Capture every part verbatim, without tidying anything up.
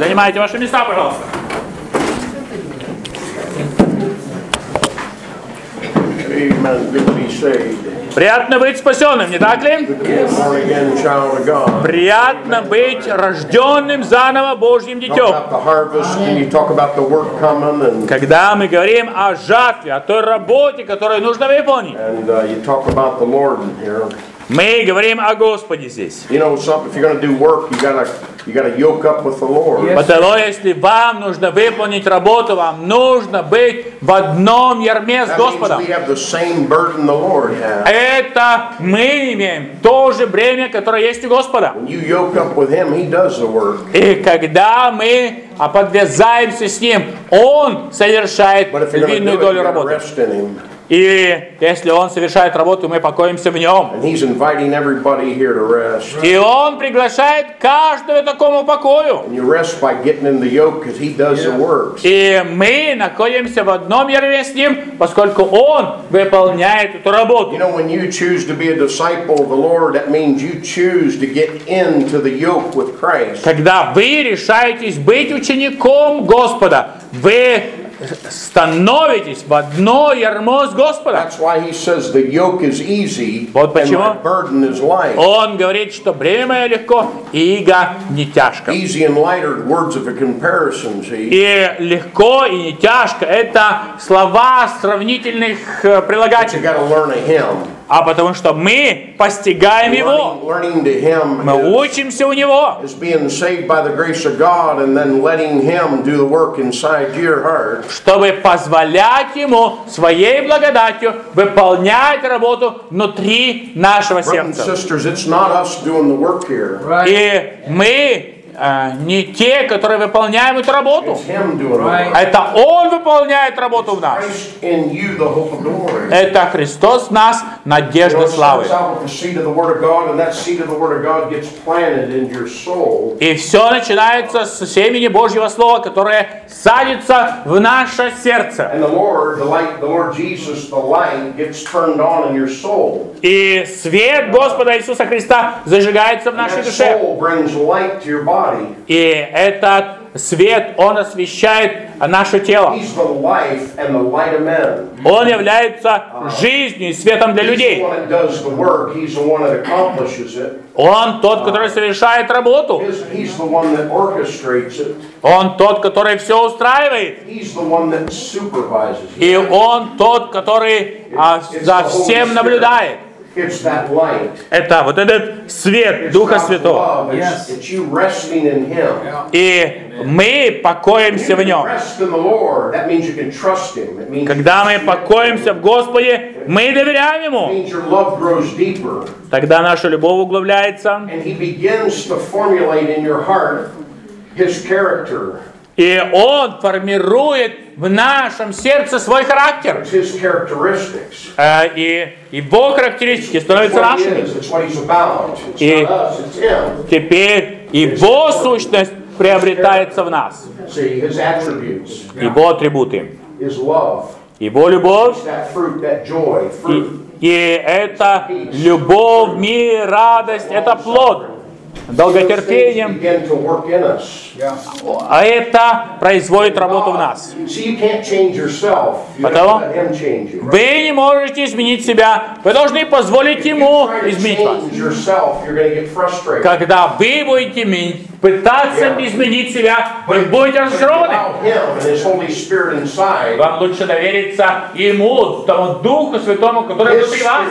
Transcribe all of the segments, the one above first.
Занимайте ваши места, пожалуйста. Приятно быть спасенным, не так ли? Приятно быть рожденным заново Божьим детем. Когда мы говорим о жатве, о той работе, которую нужно выполнить, мы говорим о Господе здесь. Потому если вам нужно выполнить работу, вам нужно быть в одном ярме с Господом. Это мы имеем то же бремя, которое есть у Господа. И когда мы подвязаемся с Ним, Он совершает львиную долю работы. И если Он совершает работу, мы покоимся в Нем. И Он приглашает каждого к такому покою. И мы находимся в одном ярме с Ним, поскольку Он выполняет эту работу. Когда вы решаетесь быть учеником Господа, вы становитесь в одно ярмо с Господом. Вот почему Он говорит, что бремя мое легко, и иго не тяжко. И легко и не тяжко — это слова сравнительных прилагательных. А потому что мы постигаем Его, мы учимся у Него. Чтобы позволять Ему своей благодатью выполнять работу внутри нашего сердца. И мы а, не те, которые выполняем эту работу. Это Он выполняет работу в нас. Это Христос в нас, надежда славы. И все начинается с семени Божьего Слова, которое садится в наше сердце. И свет Господа Иисуса Христа зажигается в нашей душе. И этот свет, Он освещает наше тело. Он является жизнью и светом для людей. Он тот, который совершает работу. Он тот, который все устраивает. И Он тот, который а, за всем наблюдает. Это вот этот свет Духа Святого. И мы покоимся в Нем. Когда мы покоимся в Господе, мы доверяем Ему. Тогда наша любовь углубляется. И Он формирует в нашем сердце свой характер. И Его характеристики становятся нашими. И теперь Его сущность приобретается в нас. Его атрибуты. Его любовь. И, и это любовь, мир, радость, это плод. Долготерпением, а это производит работу в нас. Потому вы не можете изменить себя, вы должны позволить Ему изменить вас. Когда вы будете пытаться изменить себя, вы будете разочарованы. Вам лучше довериться Ему, тому Духу Святому, который внутри вас.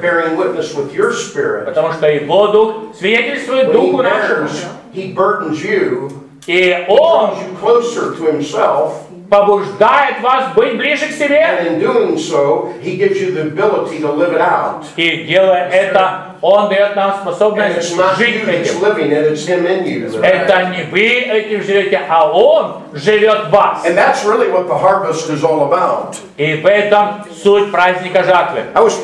Потому что Его Дух свидетельствует Духу нашему. И Он побуждает вас быть ближе к себе. И делая это, Он дает нам способность жить этим. Это не вы этим живете, а Он живет в вас. И в этом суть праздника жатвы.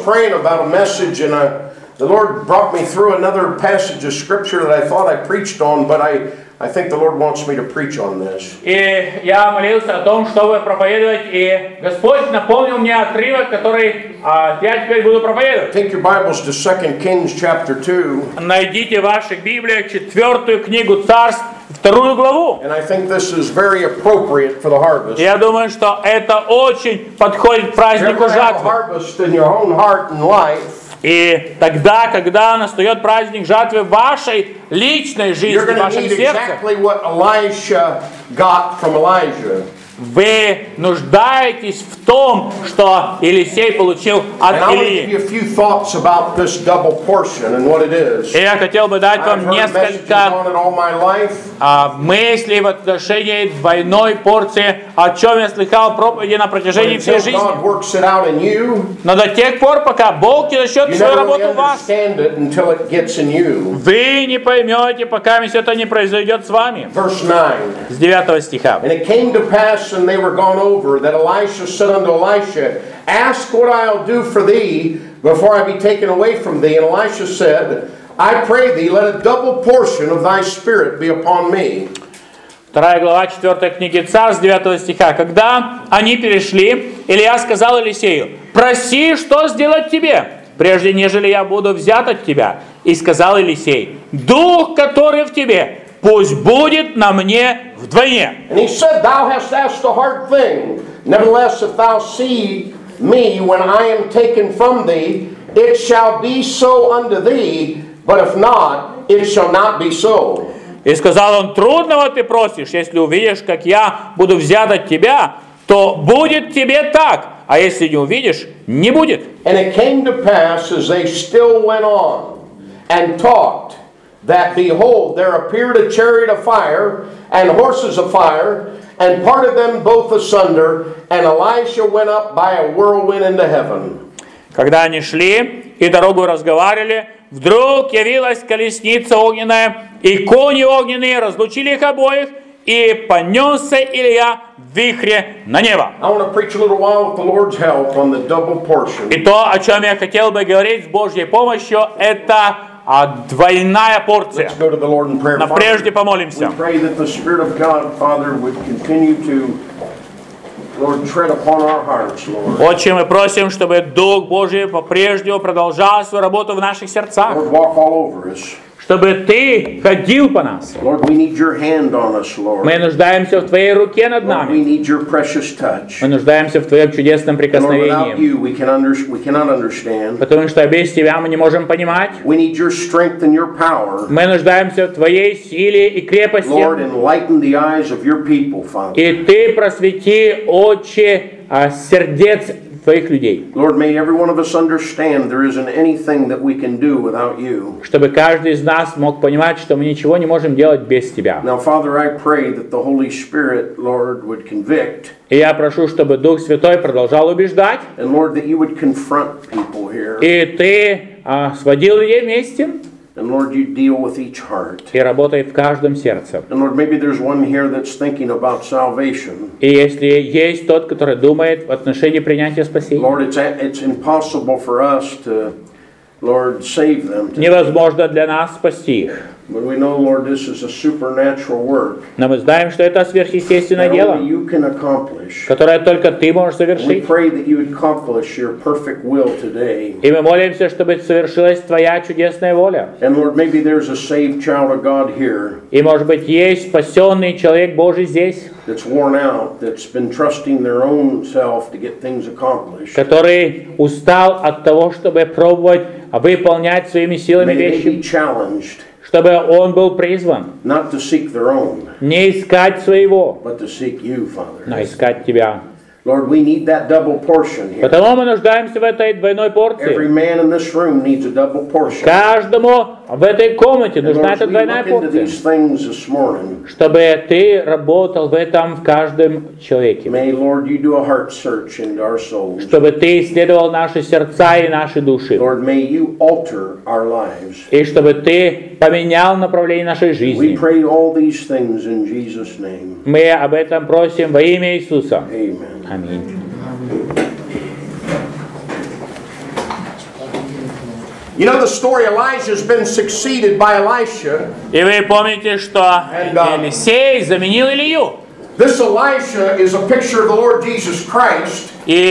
The Lord brought me through another passage of scripture that I thought I preached on, but I, I think the Lord wants me to preach on this. И я молился о том, чтобы проповедовать, и Господь напомнил мне отрывок, который а, я теперь буду проповедовать. Take your Bibles to Second Kings chapter two. Найдите в ваших Библиях четвертую книгу Царств, вторую главу. And I think this is very appropriate for the harvest. Я думаю, что это очень подходит к празднику жатвы. Harvest in your own heart and life. И тогда, когда настает праздник жатвы в вашей личной жизни, в вашем сердце, exactly what Elisha got from Elijah. Вы нуждаетесь в том, что Елисей получил от Илии. И я хотел бы дать вам несколько а, мыслей в отношении двойной порции, о чем я слыхал проповеди на протяжении всей жизни. Но до тех пор, пока Бог не начнет свою работу в вас, вы не поймете, пока это не произойдет с вами. С девятого стиха. And they were gone over, that Elisha said unto Elisha, ask what I'll do for thee before I be taken away from thee. And Elisha said, I pray thee, let a double portion of thy spirit be upon me. Вторая глава, четвертая книги Царств, с девятого стиха. Когда они перешли, Илья сказал Елисею, проси, что сделать тебе, прежде нежели я буду взят от тебя. И сказал Елисей, дух, который в тебе, пусть будет на мне вдвойне. And he said, thou hast asked a hard thing. Nevertheless, if thou see me when I am taken from thee, it shall be so unto thee, but if not, it shall not be so. И сказал он, трудного ты просишь, если увидишь, как я буду взят от тебя, то будет тебе так, а если не увидишь, не будет. And it came to pass, as they still went on and talked, that behold, there appeared a chariot of fire, and horses of fire, and parted them both asunder, and Elisha went up by a whirlwind into heaven. Когда они шли и дорогу разговаривали, вдруг явилась колесница огненная, и кони огненные разлучили их обоих, и понесся Илья в вихре на небо. И то, о чем я хотел бы говорить с Божьей помощью, это а двойная порция. Но прежде помолимся. Отче, мы просим, чтобы Дух Божий по-прежнему продолжал свою работу в наших сердцах. Чтобы Ты ходил по нас. Lord, we need your hand on us, Lord. Мы нуждаемся в Твоей руке над нами. Lord, we need your precious touch. Мы нуждаемся в Твоем чудесном прикосновении. Lord, without you, we can under, we cannot understand. Потому что без Тебя мы не можем понимать. We need your strength and your power. Мы нуждаемся в Твоей силе и крепости. Lord, enlighten the eyes of your people, Father. И Ты просвети очи сердец Твоих людей. Lord, may every one of us understand there isn't anything that we can do without you. Чтобы каждый из нас мог понимать, что мы ничего не можем делать без Тебя. Now, Father, I pray that the Holy Spirit, Lord, would convict. И я прошу, чтобы Дух Святой продолжал убеждать. And Lord, that you would confront people here. И Ты а, сводил людей вместе. And Lord, you deal with each heart. И работай в каждом сердце. And Lord, maybe there's one here that's thinking about salvation. И если есть тот, который думает в отношении принятия спасения. Lord, it's it's impossible for us to, Lord, save them. Невозможно для нас спасти их. But we know, Lord, this is a supernatural work. Но мы знаем, что это сверхъестественное дело, Only you can accomplish. которое только Ты можешь We совершить. pray that you would accomplish your perfect will today. И мы молимся, чтобы совершилась Твоя чудесная воля. And Lord, maybe there's a saved child of God here. И может быть есть спасенный человек Божий здесь, That's worn out, that's been trusting their own self to get things accomplished. который устал от того, чтобы пробовать выполнять своими силами May they be вещи, challenged чтобы он был призван not to seek their own, не искать своего, but to seek you, Father. но искать Тебя. Lord, we need that double portion here. Потому мы нуждаемся в этой двойной Every порции. man in this room needs a double portion. Каждому в этой комнате And нужна Lord, эта as we двойная look into порция, these things this morning, чтобы Ты работал в этом в каждом человеке. may, Lord, you do a heart search into our souls. Чтобы Ты исследовал наши сердца и наши души. Lord, may you alter our lives. И чтобы Ты поменял направление нашей We жизни. pray all these things in Jesus' name. Мы об этом просим во имя Иисуса. Amen. Аминь. You know the story, Elijah's been succeeded by Elisha. И вы помните, что Елисей заменил Илью. This Elisha is a picture of the Lord Jesus Christ.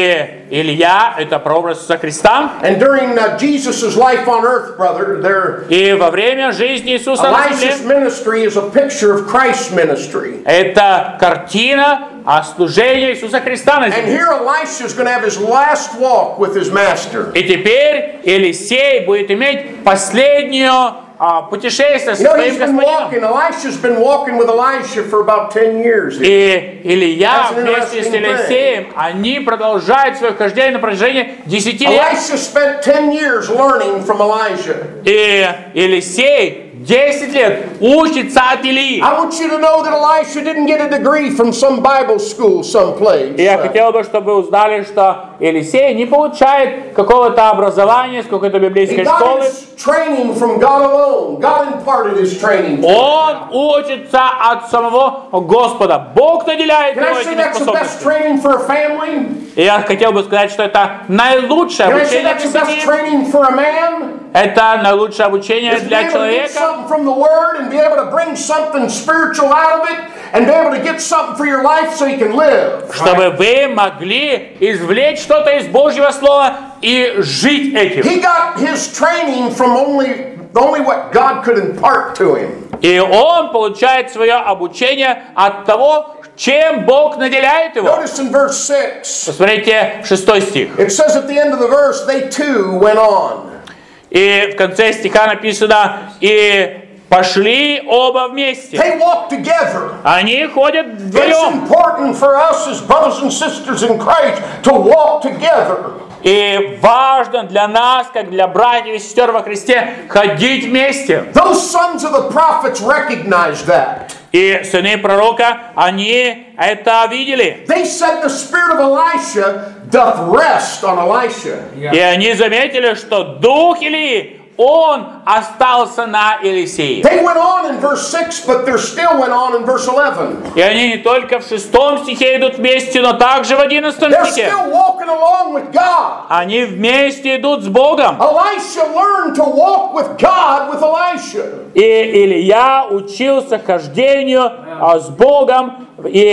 И Илья — это прообраз Иисуса Христа. And during uh, Jesus' life on earth, brother, there, И во время жизни Иисуса на Elisha's земле ministry is a picture of Christ's ministry. это картина о служении Иисуса Христа на And земле. here Elisha is going to have his last walk with his master. И теперь Елисей будет иметь последнюю а, путешествие со You know, своим he's been господином. walking, Elisha's been walking with Elisha for about ten years. И Илья That's an вместе с interesting Елисеем, они продолжают свое хождение на протяжении десяти лет. Elisha spent ten years learning from Elijah. И Елисей десять лет учится от Илии. I want you to know that Elisha didn't get a degree from some Bible school someplace. И я хотел бы, чтобы вы узнали, что Елисей не получает какого-то образования с какой-то He библейской got школы. his training from God alone. God imparted his training to him. Он учится от самого Господа. Бог наделяет Can его I say этими that's the best способностями. training for a family? И я хотел бы сказать, что это наилучшее Can I say обучение that's для the best семьи. training for a man? Это наилучшее обучение Is to be для able to get человека. something from the Word and be able to bring something spiritual out of it and be able to get something for your life so you can live. Чтобы вы могли извлечь что-то из Божьего Слова и жить этим. He got his training from only, only what God could impart to him. И он получает свое обучение от того, чем Бог наделяет его. Notice in verse six, Посмотрите шестой стих. it says at the end of the verse, they too went on. И в конце стиха написано: «И пошли оба вместе». They walked together. Они ходят It's вдвоем. important for us as brothers and sisters in Christ to walk together. И важно для нас, как для братьев и сестер во Христе, ходить вместе. Those sons of the prophets recognized that. И сыны пророка, они это видели. They said the spirit of Elisha doth rest on Elisha. И они заметили, что дух Илии, он остался на Елисее. They went on in verse six, but there still went on in verse eleven. И они не только в шестом стихе идут вместе, но также в одиннадцатом They're стихе. still walking along with God. Они вместе идут с Богом. Elisha learned to walk with God with Elisha. И Илья учился хождению а, с Богом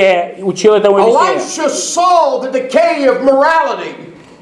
и учил этому Елисея. Elisha saw the decay of morality.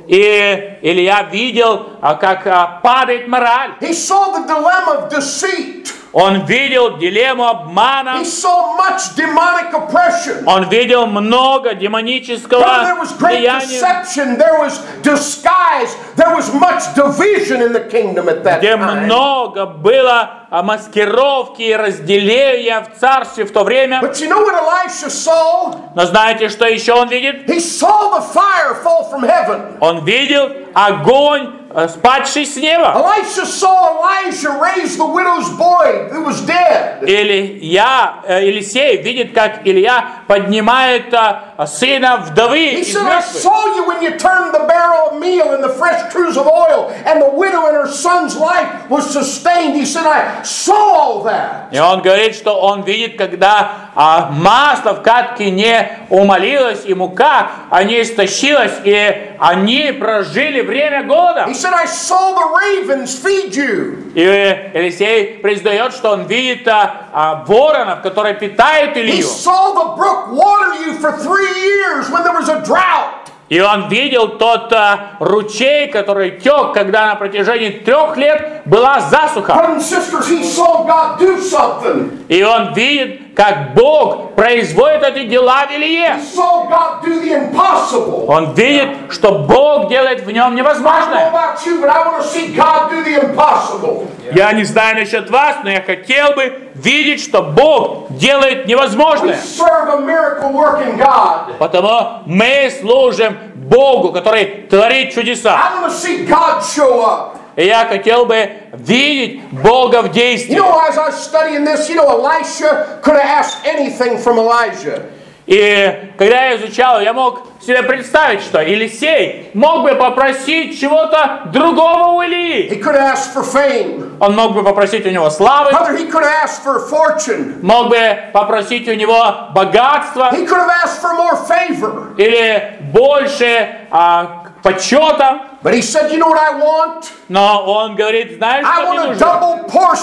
И Илья видел, а, как а, падает мораль. He saw the dilemma of deceit. Он видел дилемму обмана. He saw much demonic oppression. Он видел много демонического There was great влияния, deception. There was disguise. There was much division in the kingdom at that где time. много было а, маскировки и разделения в царстве в то время. But you know what Elisha saw? Но знаете, что еще он видит? He saw the fire fall from heaven. Он видел огонь, э, спадший с неба. Elisha saw Elijah raise the widow's boy who was dead. Или я, э, Елисей видит, как Илья поднимает э, сына вдовы He из said, I мертвых. saw you when you turned the barrel of meal and the fresh cruse of oil, and the widow and her son's life was sustained. He said, I saw all that. И он говорит, что он видит, когда а, масло в катке не умолилось, и мука а не истощилась, и они прожили время голода. He said, I saw the ravens feed you. И Елисей признает, что он видит а, а, воронов, которые питают He Илью. saw the brook water you for three years when there was a drought. И он видел тот а, ручей, который тек, когда на протяжении трех лет была засуха. Brothers and sisters, he saw God do something. И он видит, как Бог производит эти дела в Илие. He saw God do the impossible. Он видит, что Бог делает в нем I don't know невозможное. about you, but I want to see God do the impossible. Я не знаю насчет вас, но я хотел бы видеть, что Бог делает We невозможное. serve a miracle working God. Потому мы служим Богу, который творит чудеса. I want to see God show up. И я хотел бы видеть Бога в You действии. know, as I was studying this, you know, Elisha could have asked anything from Elijah. И когда я изучал, я мог себе представить, что Елисей мог бы попросить чего-то другого у Илии. He could have asked for fame. Он мог бы попросить у него славы, Brother, he could have asked for fortune. мог бы попросить у него богатства He could have asked for more favor. или больше а, почета. But he said, you know what I want? Но он говорит, знаешь, I что мне want a нужно? double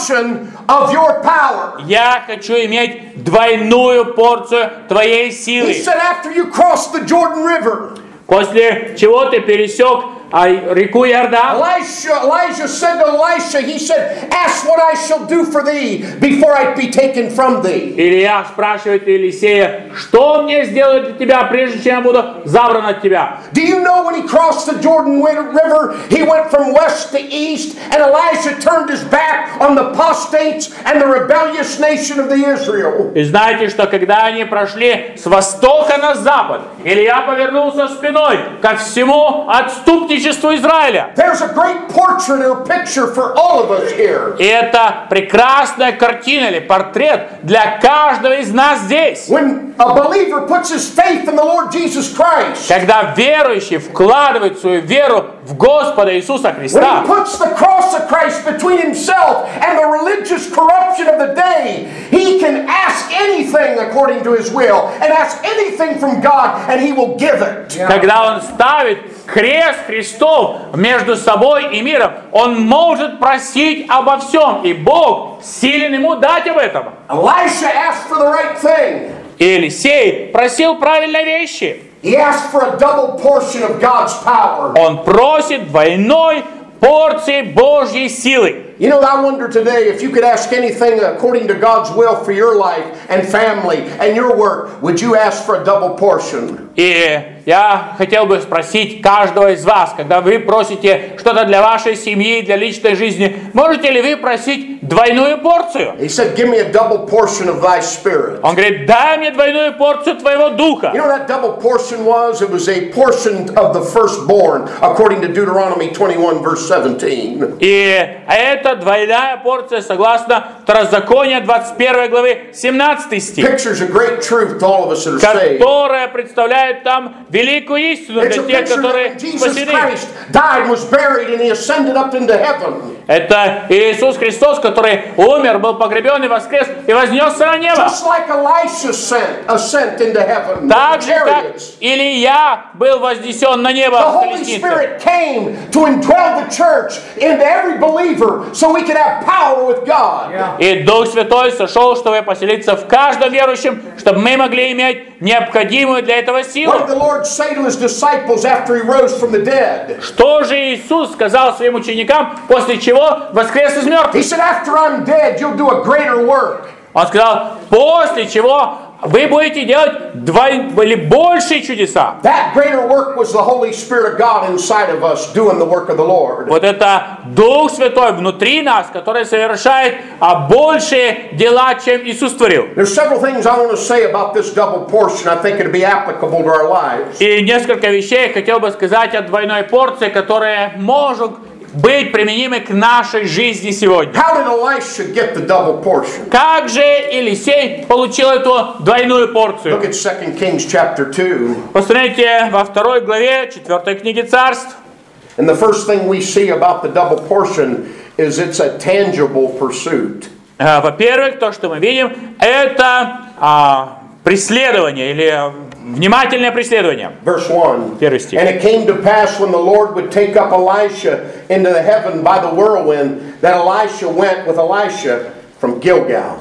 portion of your power. Я хочу иметь двойную порцию твоей силы. He said, after you cross the Jordan River, После чего ты пересек а, реку Иордан. Elisha, Elijah said to Elisha, he said, ask what I shall do for thee before I be taken from thee. Илья спрашивает Елисея, что мне сделать для тебя, прежде чем я буду забран от тебя? Do you know when he crossed the Jordan River, he went from west to east, and Elisha turned his back on the apostates and the rebellious nation of the Israel. И знаете, что когда они прошли с востока на запад, Илья повернулся спиной ко всему отступничеству Израиля. There's a great portrait or picture for all of us here. И это прекрасная картина или портрет для каждого из нас здесь. When a believer puts his faith in the Lord Jesus Christ, Когда верующий вкладывает свою веру в Господа Иисуса when Христа, he puts the cross of Christ between himself and the religious corruption of the day, he can ask anything according to his will and ask anything from God and he will give it. когда он ставит крест Христов между собой и миром, он может просить обо всем, и Бог силен ему дать об этом. Elisha asked for the right thing. И Елисей просил правильной вещи. He asked for a double portion of God's power. Он просит двойной порции Божьей силы. You know, I wonder today if you could ask anything according to God's will for your life and family and your work, would you ask for a double portion? И я хотел бы спросить каждого из вас, когда вы просите что-то для вашей семьи, для личной жизни, можете ли вы просить двойную порцию? He said, give me a double portion of thy spirit. Он говорит, дай мне двойную порцию твоего духа. You know what that double portion was? It was a portion of the firstborn, according to Deuteronomy twenty-one, verse seventeen. И это двойная порция, согласно Второзакония двадцать первой главы семнадцатый стих, Pictures a great truth to all of us that are saved. которая представляет там великую истину It's для a тех, picture that которые when Jesus спасены. Christ died, was buried, and he ascended up into heaven. Это Иисус Христос, который умер, был погребен и воскрес, и вознесся на небо. Just like Elisha sent, ascent into heaven. Так with же, как chariots. Илья был вознесен на небо The с Holy колесницей. Spirit came to indwell the church into every believer so we could have power with God. И Дух Святой сошел, чтобы поселиться в каждом верующем, чтобы мы могли иметь необходимую для этого силу. What did the Lord say to his disciples after he rose from the dead? Что же Иисус сказал своим ученикам, после чего воскрес из мертвых? He said, after I'm dead, you'll do a greater work. Он сказал, после чего вы будете делать двой... или большие чудеса. That greater work was the Holy Spirit of God inside of us doing the work of the Lord. Вот это Дух Святой внутри нас, который совершает а, большие дела, чем Иисус творил. There's several things I want to say about this double portion. I think it'd be applicable to our lives. И несколько вещей хотел бы сказать о двойной порции, которые могут быть применимы к нашей жизни сегодня. How did Elisha get the double portion? Как же Елисей получил эту двойную порцию? Look at Second Kings chapter two. Посмотрите во второй главе четвертой книги Царств. And the first thing we see about the double portion is it's a tangible pursuit. Э, Во-первых, то, что мы видим, это а, преследование или внимательное преследование. Verse one. Первый стих. And it came to pass when the Lord would take up Elisha into the heaven by the whirlwind, that Elisha went with Elisha from Gilgal.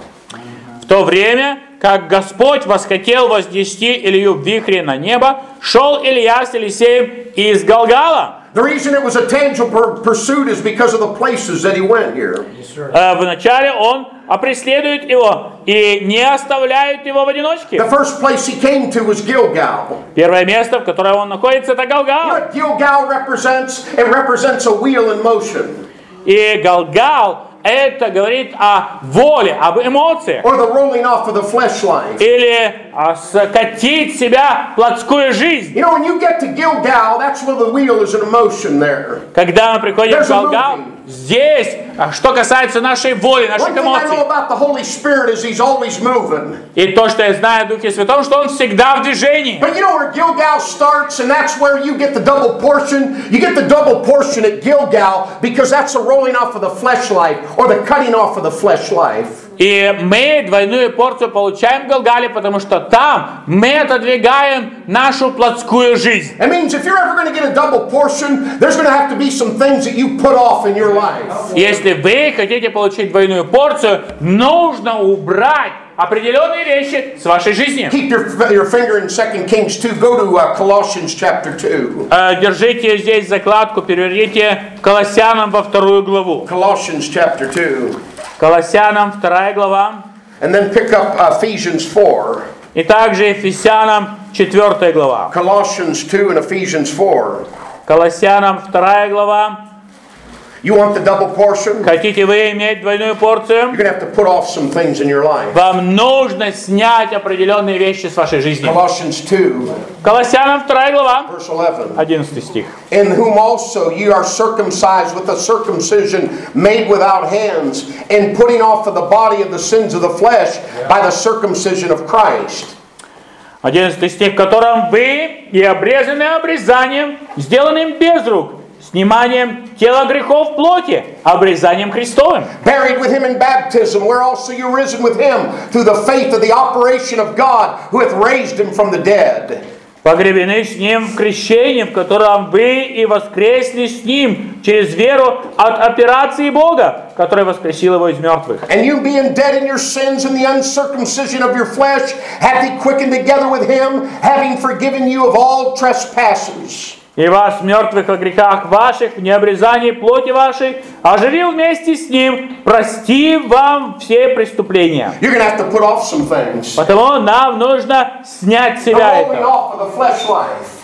В то время, как Господь восхотел вознести Илью в вихре на небо, шел Илья с Елисеем из Галгала. The reason it was a tangible pursuit is because of the places that he went here. Э, Вначале он преследует его и не оставляет его в одиночке. The first place he came to was Gilgal. Первое место, в котором он находится, это Галгал. What Gilgal represents, it represents a wheel in motion. И Галгал это говорит о воле, об эмоциях. Or the rolling off of the flesh life. Или а, скатить себя плотскую жизнь. You know, when you get to Gilgal, that's where the wheel is in motion there. Когда мы приходим There's в a Галгал, moving. здесь, а, что касается нашей воли, наших One thing I know эмоций. about the Holy Spirit is he's always moving. И то, что я знаю о Духе Святом, что он всегда в движении. But you know where Gilgal starts, and that's where you get the double portion? You get the double portion at Gilgal because that's the rolling off of the flesh life or the cutting off of the flesh life. И мы двойную порцию получаем в Галгале, потому что там мы отодвигаем нашу плотскую жизнь. Если вы хотите получить двойную порцию, нужно убрать определенные вещи с вашей жизни. Keep your, your finger in Second Kings two. Go to uh, Colossians chapter two. Uh, держите здесь закладку, переверните Колоссянам во вторую главу. Colossians chapter two. Колоссянам вторая глава. And then pick up uh, Ephesians four. И также Ефесянам четвертая глава. Colossians two and Ephesians four. Колоссянам вторая глава. You want the double portion? Хотите вы иметь двойную порцию? You're going to have to put off some things in your life. Вам нужно снять определенные вещи с вашей жизни. Colossians two. Колоссянам вторая глава. Verse eleven. одиннадцатый стих. In whom also you are circumcised with a circumcision made without hands, in putting off of the body of the sins of the flesh by the circumcision of Christ. одиннадцатый стих, в котором вы и обрезаны обрезанием, сделанным без рук, сниманием тела грехов плоти, обрезанием Христовым. Buried with him in baptism, where also you risen with him through the faith of the operation of God, who hath raised him from the dead. Погребены с ним в крещении, в котором вы и воскресли с ним через веру от операции Бога, который воскресил его из мертвых. And you being dead in your sins and the uncircumcision of your flesh, hath he quickened together with him, having forgiven you of all trespasses. И вас, мертвых во грехах ваших, в необрезании плоти вашей, оживил вместе с ним, простив вам все преступления. You're going to have to put off some things. Потому нам нужно снять с себя The rolling это. off of the flesh life.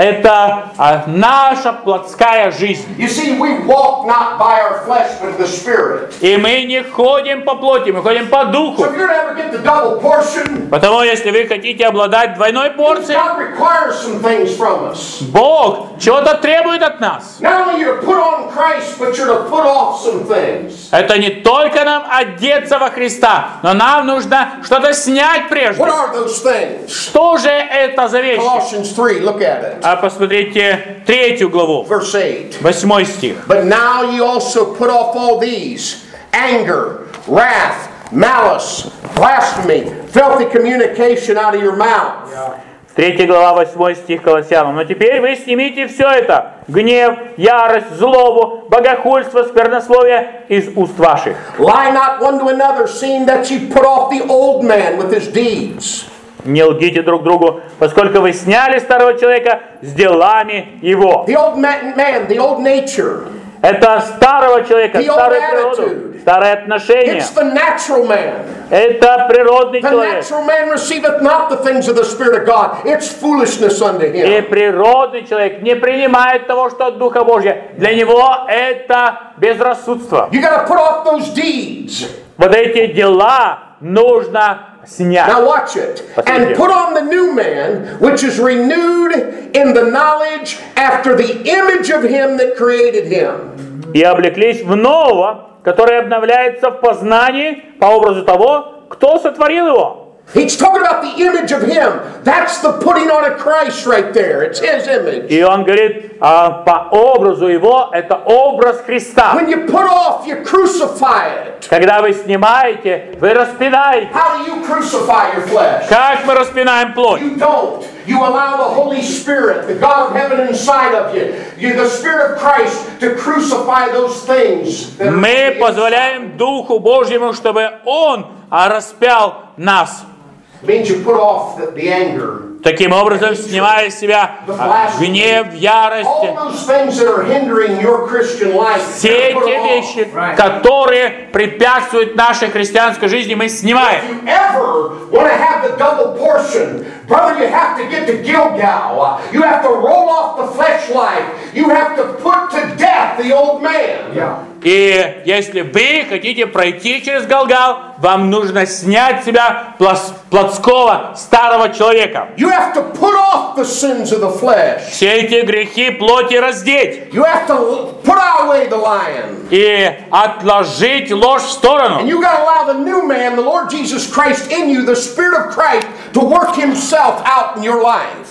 Это а, наша плотская жизнь. You see, we walk not by our flesh, but the Spirit. И мы не ходим по плоти, мы ходим по духу. So if you're going to ever get the double portion, Потому если вы хотите обладать двойной порцией, God requires some things from us. Бог чего-то требует от нас. Not only you're to put on Christ, but you're to put off some things. Это не только нам одеться во Христа, но нам нужно что-то снять прежде. What are those things? Что же это за вещи? Colossians three, look at it. А посмотрите третью главу, Verse eight. восьмой стих. But now you also put off all these: anger, wrath, malice, blasphemy, filthy communication out of your mouth. Третья глава, восьмой стих Колоссянам. Но теперь вы снимите все это: гнев, ярость, злобу, богохульство, сквернословие из уст ваших. Lie not one to another, seeing that you put off the old man with his deeds. Не лгите друг другу, поскольку вы сняли старого человека с делами его. The old man, man the old nature. Это старого человека, The old старую природу, attitude. старое отношение. It's the natural man. Это природный The человек. natural man receiveth not the things of the Spirit of God. It's foolishness unto И him. природный человек не принимает того, что от Духа Божьего. Для него это безрассудство. You got to put off those deeds. Вот эти дела нужно снять. Now watch it. And put on the new man, which is renewed in the knowledge after the image of him that created him. И облеклись в нового, который обновляется в познании по образу того, кто сотворил его. He's talking about the image of him. That's the putting on of Christ right there. It's his image. И он говорит, а, по образу его, это образ Христа. When you put off, you crucify it. Когда вы снимаете, вы распинаете. How do you crucify your flesh? Как мы распинаем плоть? You don't. You allow the Holy Spirit, the God of heaven inside of you, you the Spirit of Christ, to crucify those things. that are Мы on the позволяем Духу Божьему, чтобы Он а, распял нас. inside. Means you put off the, the anger. Таким образом, снимая с себя а, гнев, ярость, All those things that are hindering your Christian life. все you put те them off. вещи, которые препятствуют нашей христианской жизни, мы снимаем. If you ever want to have the double portion, brother, you have to get to Gilgal. You have to roll off the flesh life. You have to put to death the old man. Yeah. И если вы хотите пройти через Галгал, вам нужно снять с себя плос- плотского старого человека. You have to put off the sins of the flesh. Все эти грехи плоти раздеть. You have to put away the lion. И отложить ложь в And сторону. you got to allow the new man, the Lord Jesus Christ in you, the Spirit of Christ, to work himself out in your life.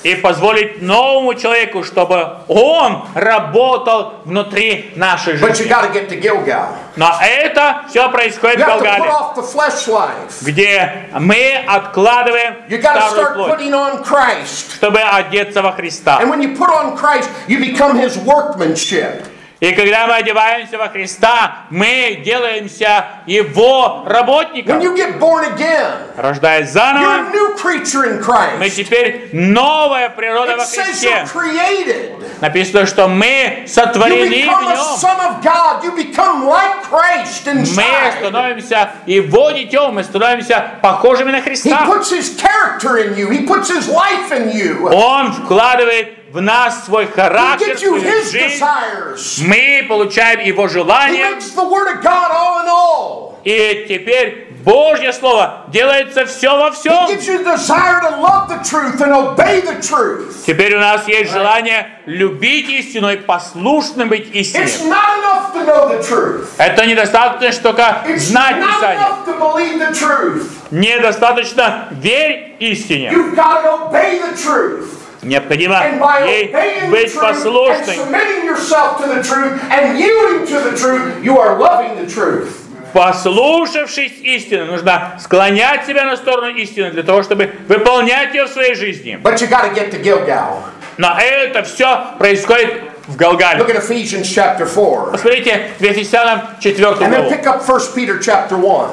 И позволить новому человеку, чтобы он работал внутри нашей But you жизни. got to get to Gilgal. Но это все происходит You в have to put Галгале, off the flesh life. где мы откладываем You got to старую start плоть, putting on Christ. чтобы одеться во Христа. And when you put on Christ, you become His workmanship. И когда мы одеваемся во Христа, мы делаемся Его When работником. you get born again, Рождаясь you're заново, a new creature in мы Christ. теперь новая природа It во says Христе. you're created. Написано, что мы You сотворены в become a Нем. son of God. You become like Christ Мы inside. становимся Его детем, мы становимся похожими на He Христа. puts His character in you. He puts His life in you. Он вкладывает в нас свой He характер, gives you свою His жизнь. desires. Мы получаем Его He желание. makes the Word of God all in all. И теперь Божье Слово делается все во He всем. gives you the desire to love the truth and obey the truth. Теперь у нас есть желание любить истину и послушным быть истине. It's not enough to know the truth. Это недостаточно, что только It's знать not Писание. enough to believe the truth. Недостаточно верь истине. You've got to obey the truth. Необходимо And by ей obeying the быть truth and послушной. submitting yourself to the truth and yielding to the truth, you are loving the truth. Послушавшись истины, нужно склонять себя на сторону истины для того, чтобы выполнять ее в своей жизни. But you got to get to Gilgal. Но это все происходит в Галгале. Look at Ephesians chapter four. Посмотрите в Ефесянам четвёртую And then главу. pick up First Peter chapter one.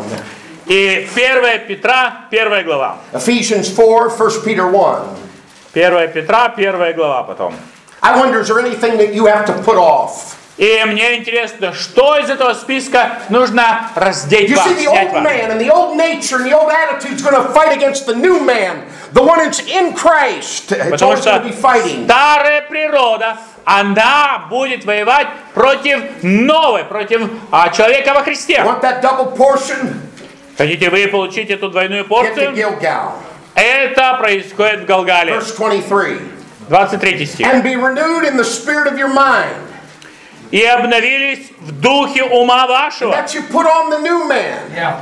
И первая Петра, первая глава. Ephesians four, First Peter one. первая Петра, первая глава потом. I wonder, is there anything that you have to put off? И мне интересно, что из этого списка нужно раздеть You вас, see, the снять old вас. man and the old nature and the old attitude is going to fight against the new man, the one that's in Christ. It's Потому always going что to be fighting. старая природа, она будет воевать против новой, против а, человека во Христе. Want that double portion? Хотите вы получить эту двойную Get to порцию? Gilgal. Это происходит в Галгале. Verse twenty-three. двадцать третий стих. And be renewed in the spirit of your mind. И обновились в духе ума вашего. That you put on the new man,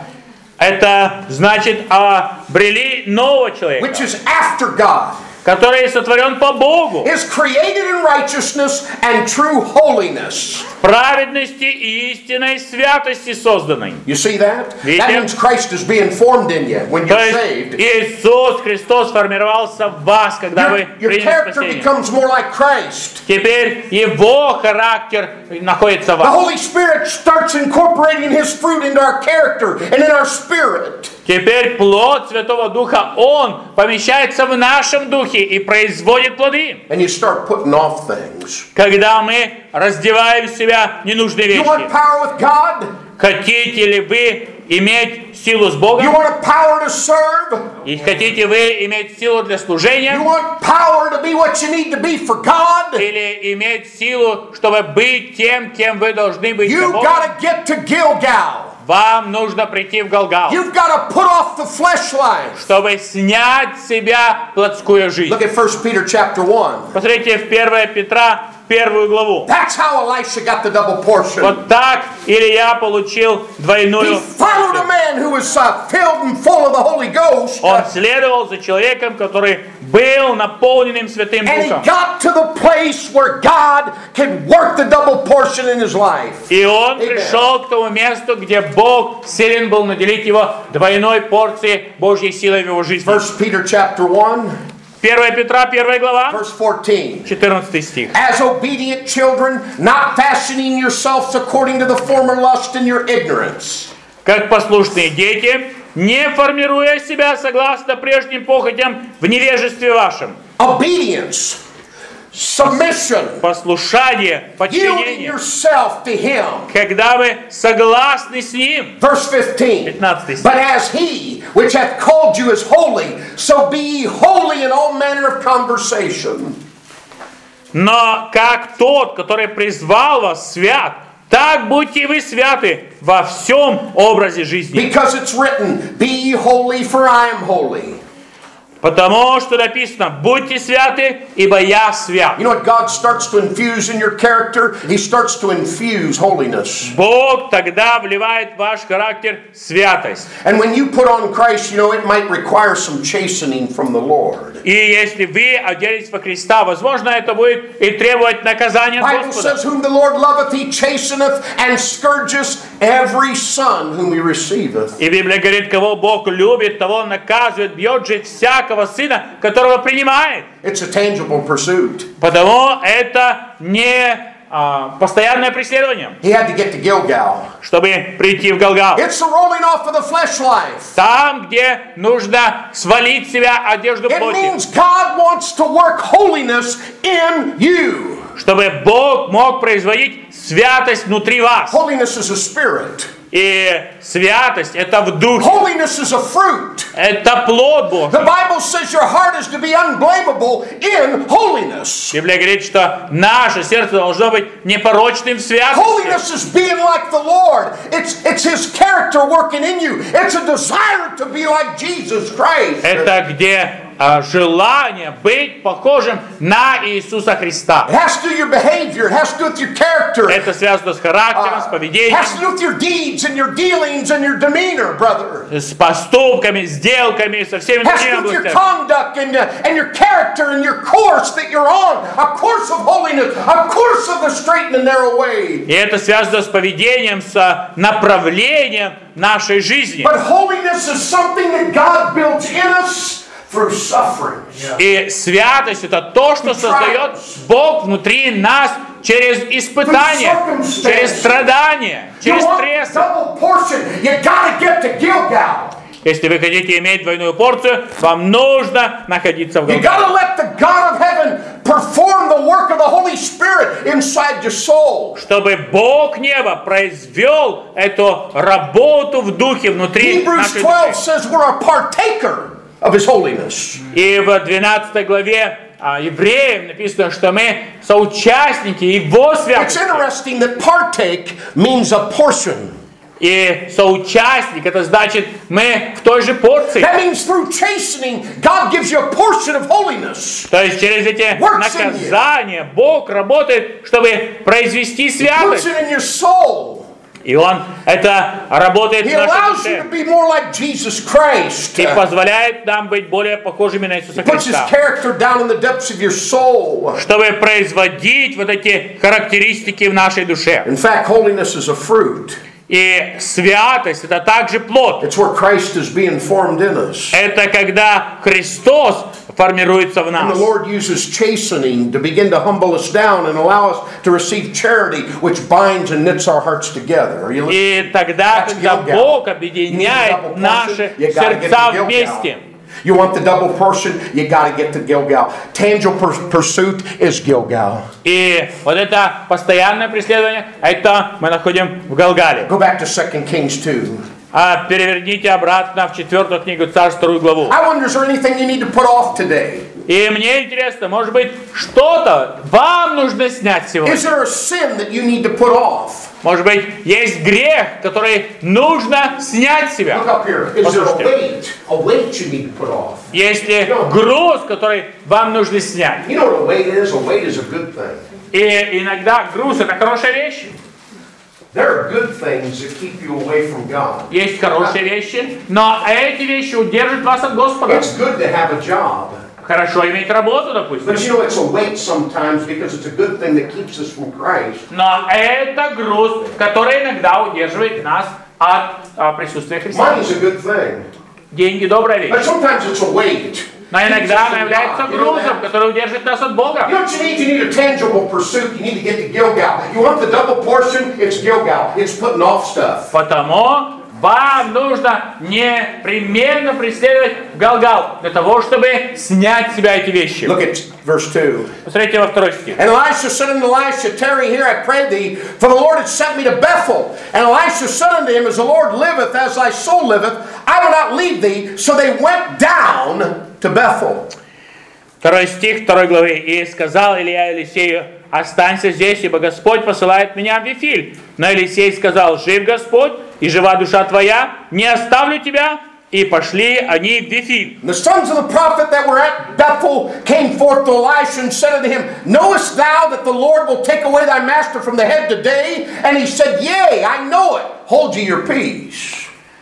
Это значит, обрели нового человека, which is after God, который сотворен по Богу, is created in righteousness and true holiness. в праведности и истинной святости созданной. You see that? Видите? That means Christ is being formed in you when То you're есть saved. Иисус Христос формировался в вас, когда вы Your, your приняли character спасение. becomes more like Christ. Теперь Его характер находится в The вас. Holy Spirit starts incorporating His fruit into our character and in our spirit. Теперь плод Святого Духа, Он помещается в нашем духе и производит плоды. And you start putting off things. Когда мы раздеваем в себя ненужные You want вещи. power with God? Хотите ли вы иметь силу с You Богом? want a power to serve? И хотите вы иметь силу для You служения? want power to be what you need to be for God? Или иметь силу, чтобы быть тем, кем вы должны быть для You've Бога? got to get to Gilgal. Вам нужно прийти в Галгал, You've got to put off the flesh life. чтобы снять с себя плотскую жизнь. Look at First Peter chapter one. Посмотрите в первое Петра, первую главу. That's how Elisha got the double portion. Вот так Илья получил He двойную. followed a man who was uh, filled and full of the Holy Ghost. Он следовал за человеком, который был наполненным Святым And he Духом. got to the place where God could work the double portion in his life. И он Amen. пришел к тому месту, где Бог силен был наделить его двойной порцией Божьей силы в его жизни. First Peter chapter one, первое Петра, первая глава, verse fourteen. четырнадцатый стих. As obedient children, not fashioning yourselves according to the former lust in your ignorance. Как послушные дети, не формируя себя согласно прежним похотям в невежестве вашем. Obedience, submission, Послушание, yielding подчинение. yourself to Him. Когда вы согласны с Ним. Verse fifteen. пятнадцатый стих. But as He which hath called you is holy, so be ye holy in all manner of conversation. Но как тот, который призвал вас, свят, так будьте и вы святы во всем образе жизни. Because it's written, be ye holy, for I am holy. Потому что написано: будьте святы, ибо я свят. You know what God starts to infuse in your character? He starts to infuse holiness. Бог тогда вливает в ваш характер святость. And when you put on Christ, you know, it might require some chastening from the Lord. И если вы оделись во Христа, возможно, это будет и требовать наказания от Bible Господа. says, whom the Lord loveth, he chasteneth and scourgeth every son whom he receiveth. И Библия говорит: кого Бог любит, того он наказывает, бьет же всякого сына, которого принимает. It's a tangible pursuit. Потому это не а, постоянное преследование, He had to get to Gilgal. чтобы прийти в Галгал. It's the rolling off of the flesh life. Там, где нужно свалить с себя одежду It плоти, means God wants to work holiness in you. чтобы Бог мог производить святость внутри вас. Holiness is a spirit. И святость — это в духе, Holiness is a fruit. это плод Божий. The Bible says your heart is to be unblameable in holiness. Библия говорит, что наше сердце должно быть непорочным в святости. Holiness is being like the Lord. It's, it's His character working in you. It's a desire to be like Jesus Christ. Это где а, желание быть похожим на Иисуса Христа. It has to do with your behavior. It has to do with your character. Это связано с характером, с It поведением, has to do with your deeds and your dealings and your demeanor, brother. с поступками, сделками, со всеми It has to другими do with your областями. conduct and, uh, and your character and your course that you're on. A course of holiness. A course of the straight and narrow way. И это связано с поведением, с направлением нашей жизни. But holiness is something that God built in us through suffering. И святость — это то, что создает Бог внутри нас через испытания, через страдания, через стресс. Double portion. You gotta get to Gilgal. Если вы хотите иметь двойную порцию, вам нужно находиться в You Голгофе. gotta let the God of heaven perform the work of the Holy Spirit inside your soul. Чтобы Бог неба произвел эту работу в духе внутри Hebrews нашей twelve души. says we're a partaker of His holiness. И в двенадцатой главе а, Евреям написано, что мы соучастники Его It's святости. interesting that partake means a portion. И соучастник — это значит, мы в той же порции. That means through chastening, God gives you a portion of holiness. То есть через эти наказания Бог работает, чтобы произвести Puts святость. it in your soul. И Он это работает He в нашей allows you to душе be more like Jesus Christ. и позволяет нам быть более похожими на Иисуса Puts His Христа, character down in the depths of your soul. чтобы производить вот эти характеристики в нашей душе. In fact, holiness is a fruit. И святость — это также плод. It's where Christ is being formed in us. Это когда Христос формируется в And нас. the Lord uses chastening to begin to humble us down and allow us to receive charity, which binds and knits our hearts together. Are you listening? И тогда, That's когда Gilgal. Бог You need a объединяет double наши portion, you gotta get сердца to Gilgal. вместе. You want the double portion, you got to get to Gilgal. Tangible pur- pursuit is Gilgal. И вот это постоянное преследование, это мы находим в Галгале. Go back to Second Kings two. А переверните обратно в четвертую книгу Царств, вторую главу. I wonder, is there anything you need to put off today? И мне интересно, может быть, что-то вам нужно снять сегодня. Is there a sin that you need to put off? Может быть, есть грех, который нужно снять с себя. Look up here. Is there a Послушайте. weight? A weight you need to put off. Есть ли груз, который вам нужно снять? You know what a weight is? A weight is a good thing. И иногда груз — это хорошая вещь. There are good things that keep you away from God. Есть хорошие вещи, но эти вещи удержат вас от Господа. It's good to have a job. Хорошо иметь работу, допустим. But you know, it's a weight sometimes because it's a good thing that keeps us from Christ. Но это груз, который иногда удерживает нас от а, присутствия Христа. Money's a good thing. Деньги — добрая вещь. But sometimes it's a weight. Но иногда она является You know грузом, that? который удержит нас от Бога. You know what you need? You need a tangible pursuit. You need to get to Gilgal. You want the double portion? It's Gilgal. It's putting off stuff. Потому вам нужно непременно преследовать Галгал для того, чтобы снять с себя эти вещи. Look at verse two. Посмотрите во второй стих. And Elisha said unto Elisha, tarry here, I pray thee, for the Lord had sent me to Bethel. And Elisha said unto him, as the Lord liveth, as thy soul liveth, I will not leave thee. So they went down to Bethel. Второй стих второй главы. «И сказал Илья Елисею, останься здесь, ибо Господь посылает меня в Вифиль. Но Елисей сказал, жив Господь, и жива душа твоя, не оставлю тебя». и пошли они в Вифиль. The sons of the prophet that were at Bethel came forth to Elisha and said unto him, Knowest thou that the Lord will take away thy master from the head today? And he said, Yea, I know it. Hold ye your peace.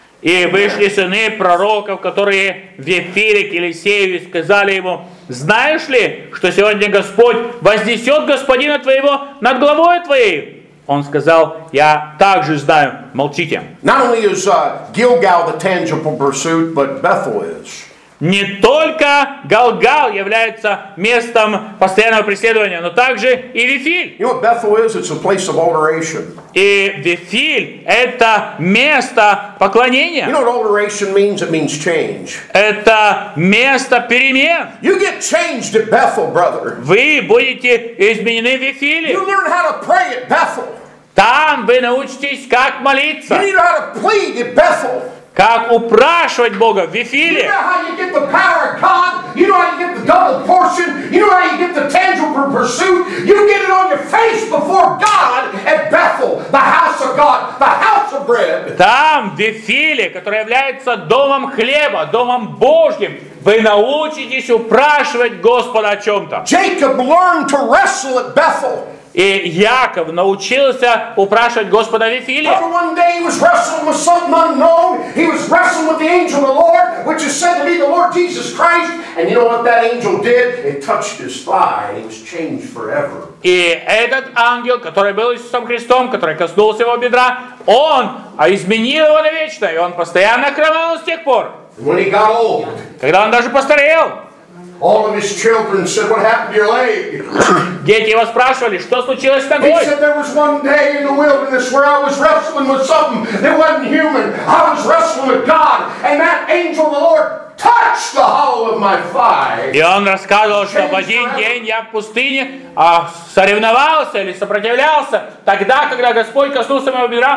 И вышли сыны пророков, которые в Вифиле к Елисею, и сказали ему: знаешь ли, что сегодня Господь вознесет господина твоего над головой твоей? Он сказал: я также знаю, молчите. Not only is uh, Gilgal the tangible pursuit, but Bethel is. Не только Галгал является местом постоянного преследования, но также и Вифиль. You know what Bethel is? It's a place of alteration. И Вифиль — это место поклонения. You know what alteration means? It means change. Это место перемен. You get changed at Bethel, brother. Вы будете изменены в Вифиле. You learn how to pray at Bethel. Там вы научитесь, как молиться. You know how to plead at Bethel. Как упрашивать Бога в You Вифиле. know how you get the power of God. You know how you get the double portion. You know how you get the tangible pursuit. You get it on your face before God at Bethel, the house of God, the house of bread. Там, в Вифиле, который является домом хлеба, домом Божьим, вы научитесь упрашивать Господа о чем-то. Jacob learned to wrestle at Bethel. И Яков научился упрашивать Господа в Вифиле. One day he was wrestling with something unknown. He was wrestling with the angel of the Lord, which is said to be the Lord Jesus Christ. And you know what that angel did? It touched his thigh, and he was changed forever. И этот ангел, который был Иисусом Христом, который коснулся его бедра, он изменил его навечно, и он постоянно хромал с тех пор. When he got old, когда он даже постарел, all of his children said, "What happened to your leg?" Дети его спрашивали, что случилось с He ногой. said, "There was one day in the wilderness where I was wrestling with something that wasn't human. I was wrestling with God, and that angel of the Lord touched the hollow of my thigh." И он рассказывал, что в один день я в пустыне а, соревновался или сопротивлялся, тогда, когда Господь коснулся моего бедра,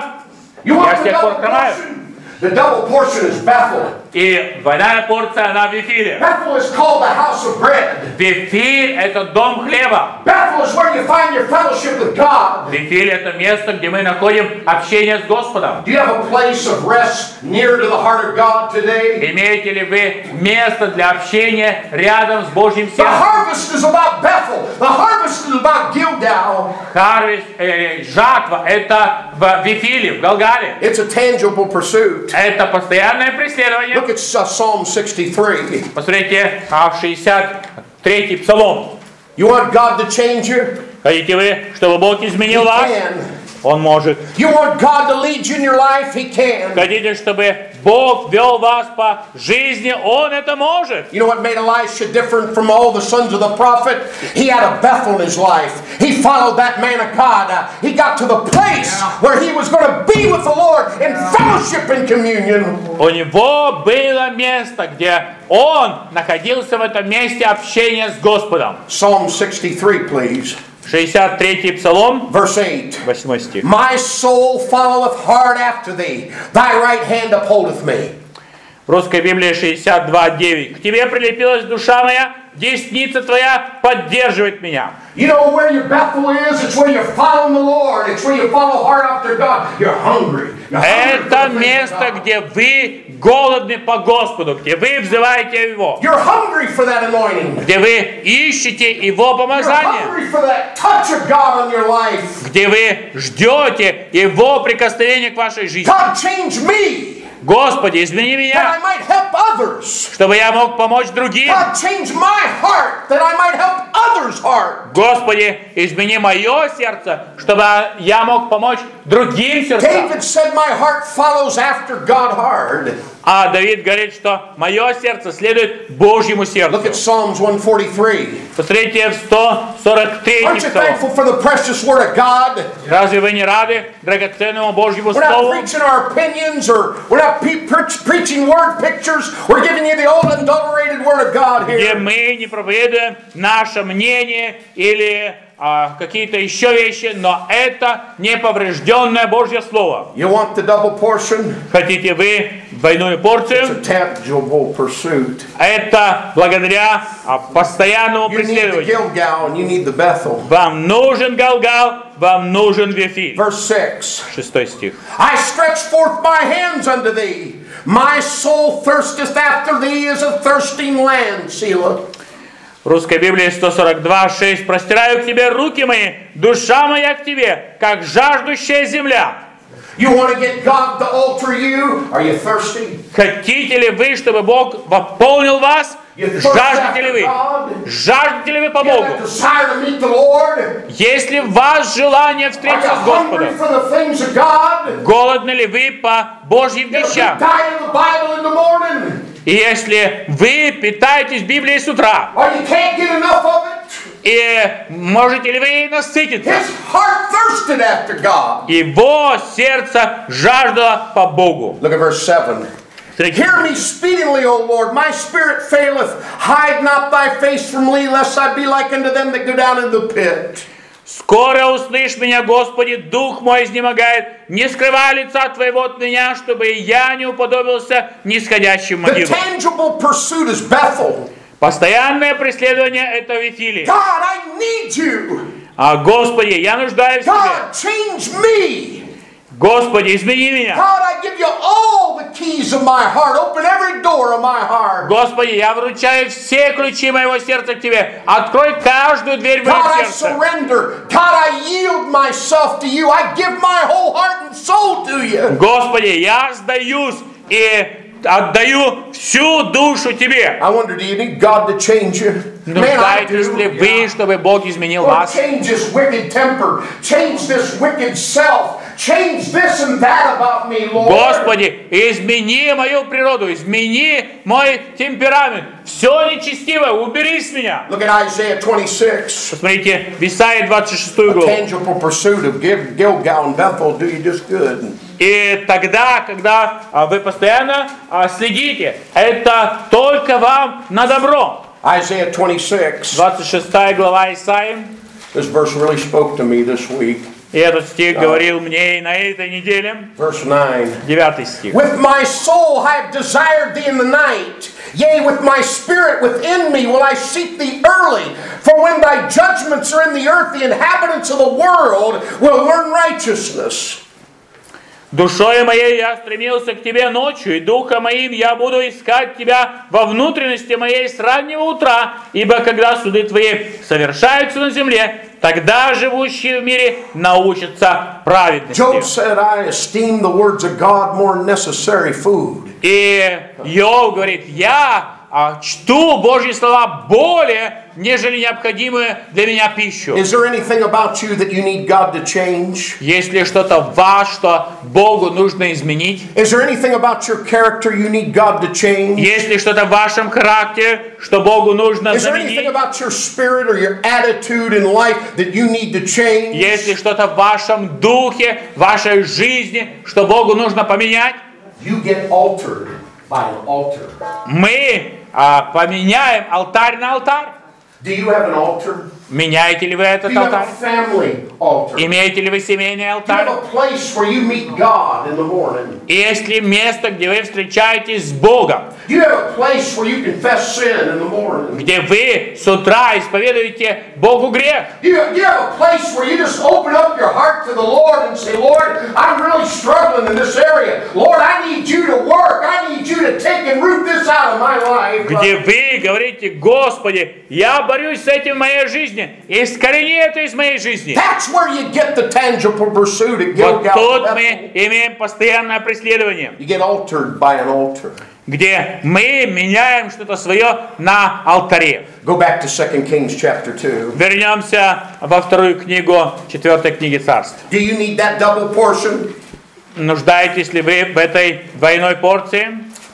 я с тех пор хромаю. The double portion is Bethel. И двойная порция, она в Вифиле. Bethel is called the house of bread. Вифиль — это дом хлеба. Bethel is where you find your fellowship with God. Вифиль — это место, где мы находим общение с Господом. Do you have a place of rest near to the heart of God today? Имеете ли вы место для общения рядом с Божьим The сердцем? harvest is about Bethel. The harvest is about Gilgal. Харвест, э, жатва — это в Вифиле, в Галгале. It's a tangible pursuit. Это постоянное преследование. Look at uh, Psalm sixty-three. Посмотрите, а, шестьдесят третий псалом. You want God to change you? Хотите вы, чтобы Бог изменил He вас? can. Он может. You want God to lead you in your life? He can. Хотите, чтобы Бог вел вас по жизни? Он это может. You know what made Elisha different from all the sons of the prophet? He had a Bethel in his life. He followed that man of God. Uh, he got to the place where he was going to be with the Lord in fellowship and communion. У него было место, где он находился в этом месте общения с Господом. Psalm sixty-three, please. шестьдесят третий псалом, Verse eight. восьмой стих. My soul followeth hard after thee. Thy right hand upholdeth me. В русской Библии шестьдесят два девять. К тебе прилепилась душа моя, десница твоя поддерживает меня. You know where your Bethel is? It's where you're following the Lord. It's where you follow hard after God. You're hungry. You're hungry Это for the things of место, God. где вы голодны по Господу, где вы взываете Его, You're hungry for that anointing. где вы ищете Его You're помазание, hungry for that touch of God on your life. где вы ждете Его прикосновения к вашей жизни. God, change me Господи, измени that I меня, might help others. чтобы я мог помочь другим. God, change my heart that I might help others' heart. Господи, измени мое сердце, чтобы я мог помочь другим сердцам. David said, my heart follows after God hard. А Давид говорит, что мое сердце следует Божьему Look сердцу. at Psalms one forty-three. Посмотрите в сто сорок третий Aren't you псалом. thankful for the precious word of God? Разве вы не рады драгоценному Божьему We're not Слову? preaching our opinions or we're not pe- pre- preaching word pictures. We're giving you the old unadulterated word of God Где here. мы не проповедуем наше мнение или а, какие-то еще вещи, но это неповрежденное Божье Слово. You want the double portion? Хотите вы двойную It's a порцию? tangible pursuit. Это благодаря а, постоянному You need the преследованию. Gilgal and you need the Bethel. Вам нужен Галгал, вам нужен Вифиль. Verse six. Шестой стих. I stretch forth my hands unto thee. My soul thirsteth after thee as a thirsting land. Selah. В русской Библии сто сорок два, шесть. «Простираю к тебе руки мои, душа моя к тебе, как жаждущая земля». You want to get God to alter you? Are you thirsty? Хотите ли вы, чтобы Бог наполнил вас? Жаждете ли вы? Жаждете ли вы по Богу? Есть ли в вас желание встретиться с Господом? Голодны ли вы по Божьим вещам? И если вы питаетесь Библией с утра, и можете ли вы насытиться? Его сердце жаждало по Богу. Hear me speedily, O Lord, my spirit faileth. Hide not thy face from me, lest I be like unto them that go down in the pit. Скоро услышь меня, Господи, дух мой изнемогает. Не скрывай лица Твоего от меня, чтобы я не уподобился нисходящим The могилам. tangible pursuit is Bethel. Постоянное преследование — это Вифилий. God, I need you. А, Господи, я нуждаюсь в God, Тебе. change me. Господи, измени меня. God, I give you all the keys of my heart. Open every door of my heart. Господи, я вручаю все ключи моего сердца к Тебе. Открой каждую дверь в God, моем I сердце. surrender. God, I yield myself to you. I give my whole heart and soul to you. Господи, я сдаюсь и отдаю всю душу Тебе. I wonder, do you need God to change you? Man, I do. Нуждаетесь ли вы, чтобы Бог изменил Lord, вас? change this wicked temper. Change this wicked self. Change this and that about me, Lord. Господи, измени мою природу, измени мой темперамент. Все нечестивое, убери с меня. Look at Isaiah twenty-six. Посмотрите, в Исаии двадцать шестую A главу. tangible pursuit of Gil- Gilgal and Bethel do you just good. И тогда, когда а, вы постоянно а, следите, это только вам на добро. Isaiah twenty-six. двадцать шестая глава Исаии. This verse really spoke to me this week. И этот стих говорил мне и на этой неделе. Verse nine. Девятый стих. With my soul I have desired thee in the night. Yea, with my spirit within me will I seek thee early. For when thy judgments are in the earth, the inhabitants of the world will learn righteousness. Душою моей я стремился к Тебе ночью, и духом моим я буду искать Тебя во внутренности моей с раннего утра, ибо когда суды Твои совершаются на земле, тогда живущие в мире научатся праведности. Job said, I esteem the words of God more necessary food. И Иов говорит, я а, чту Божьи слова более, нежели необходимую для меня пищу. Is there anything about you that you need God to change? Есть ли что-то в вас, что Богу нужно изменить? Is there anything about your character you need God to change? Есть ли что-то в вашем характере, что Богу нужно Is there anything заменить? about your spirit or your attitude in life that you need to change? Есть ли что-то в вашем духе, в вашей жизни, что Богу нужно поменять? You get altered by an altar. Мы а, поменяем алтарь на алтарь. Do you have an altar? Меняете ли вы Do этот you have алтарь? a family altar? Do Имеете ли вы семейный you have алтарь? a place where you meet God in the morning? Есть ли место, где вы встречаетесь с Богом? Do you have a place where you confess sin in the morning? Где вы с утра исповедуете Богу грех? Do you, do you have a place where you just open up your heart to the Lord and say, Lord, I'm really struggling in this area. Lord, I need you to work. I need you to take and root this out of my life. Где вы говорите, Господи, я борюсь с этим в моей жизни, искорени это из моей жизни. That's where you get the tangible pursuit at Вот Gilgal. тут мы имеем постоянное преследование, You get altered by an altar. где мы меняем что-то свое на алтаре. Go back to Second Kings chapter two. Вернемся во вторую книгу, четвертой книги Царств. Do you need that double portion? Нуждаетесь ли вы в этой двойной порции?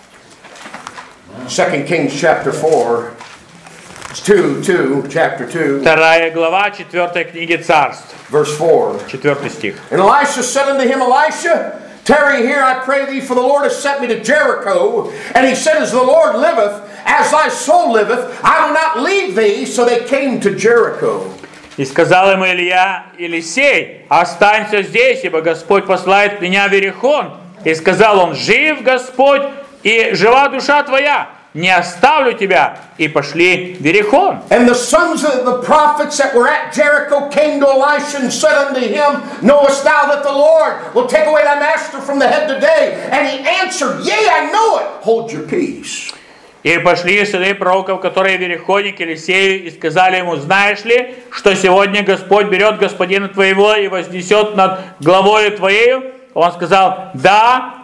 Second Kings chapter four. It's two, two, chapter two, Вторая глава, четвертой книги Царств, verse four. четвертый стих. And Elisha said unto him, Elisha, tarry here, I pray thee, for the Lord has sent me to Jericho. And he said, as the Lord liveth, as thy soul liveth, I will not leave thee. So they came to Jericho. И сказал ему Илья, Елисей, останься здесь, ибо Господь посылает меня в Иерихон. И сказал он, жив Господь, и жива душа твоя. не оставлю тебя, и пошли в Иерихон. And the sons of the prophets that were at Jericho came to Elisha and said unto him, Knowest thou that the Lord will take away thy master from the head today? And he answered, Yea, I know it. Hold your peace. И пошли сыны пророков, которые в Иерихоне, к Елисею, и сказали ему: знаешь ли, что сегодня Господь берет господина твоего и вознесет над главою твоею? Он сказал: да,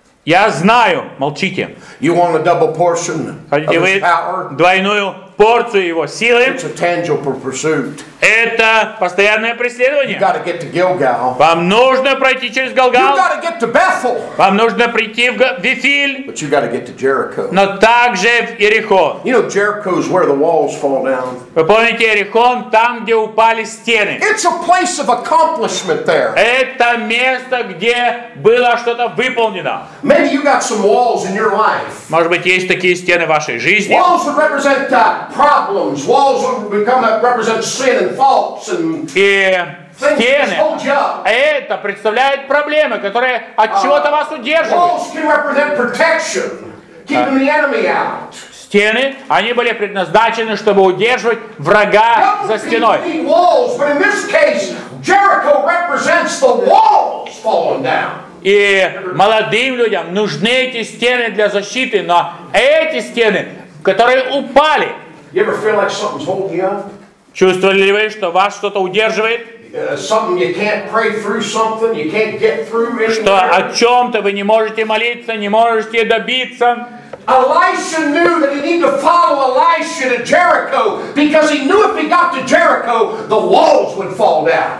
я знаю, молчите. You want a double portion Хотите of вы his power? двойную порцию его силы? It's a tangible pursuit. Это постоянное You преследование. got to get to Gilgal. Вам нужно пройти через You Галгал, got to get to Bethel. вам нужно прийти в Га- Вифиль, But you got to get to Jericho. но также в Иерихон. You know, Jericho is where the walls fall down. Вы помните Иерихон, там, где упали стены? It's a place of accomplishment there. Это место, где было что-то выполнено. Maybe you got some walls in your life. Может быть, есть такие стены в вашей жизни. Walls that represent uh, problems. Walls that become uh, represent sin and faults and И things that стены, hold you up. это представляет проблемы, которые от чего-то вас удерживают. Walls can represent protection, keeping the enemy out. Стены, они были предназначены, чтобы удерживать врага за Young стеной. people need walls, but in this case, Jericho represents the walls falling down. И молодым людям нужны эти стены для защиты, но эти стены, которые упали, You ever feel like something's holding you up? чувствовали ли вы, что вас что-то удерживает? Uh, something you can't pray through, something you can't get through Что anywhere? о чем-то вы не можете молиться, не можете добиться? Elisha knew that he needed to follow Elisha to Jericho because he knew if he got to Jericho, the walls would fall down.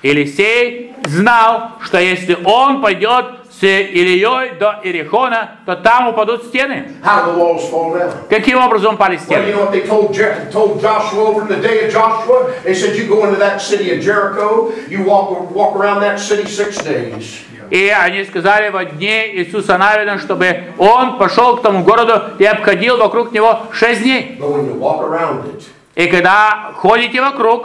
Елисей знал, что если он пойдет с Ильей до Иерихона, то там упадут стены. How do the walls fall down? Каким образом упали Well, you стены? know what they told, Je- told Joshua over in the day of Joshua? They said, you go into that city of Jericho, you walk, walk around that city six days. И они сказали во дне Иисуса Навина, чтобы он пошел к тому городу и обходил вокруг него шесть дней. But when you walk around it, И когда ходите вокруг,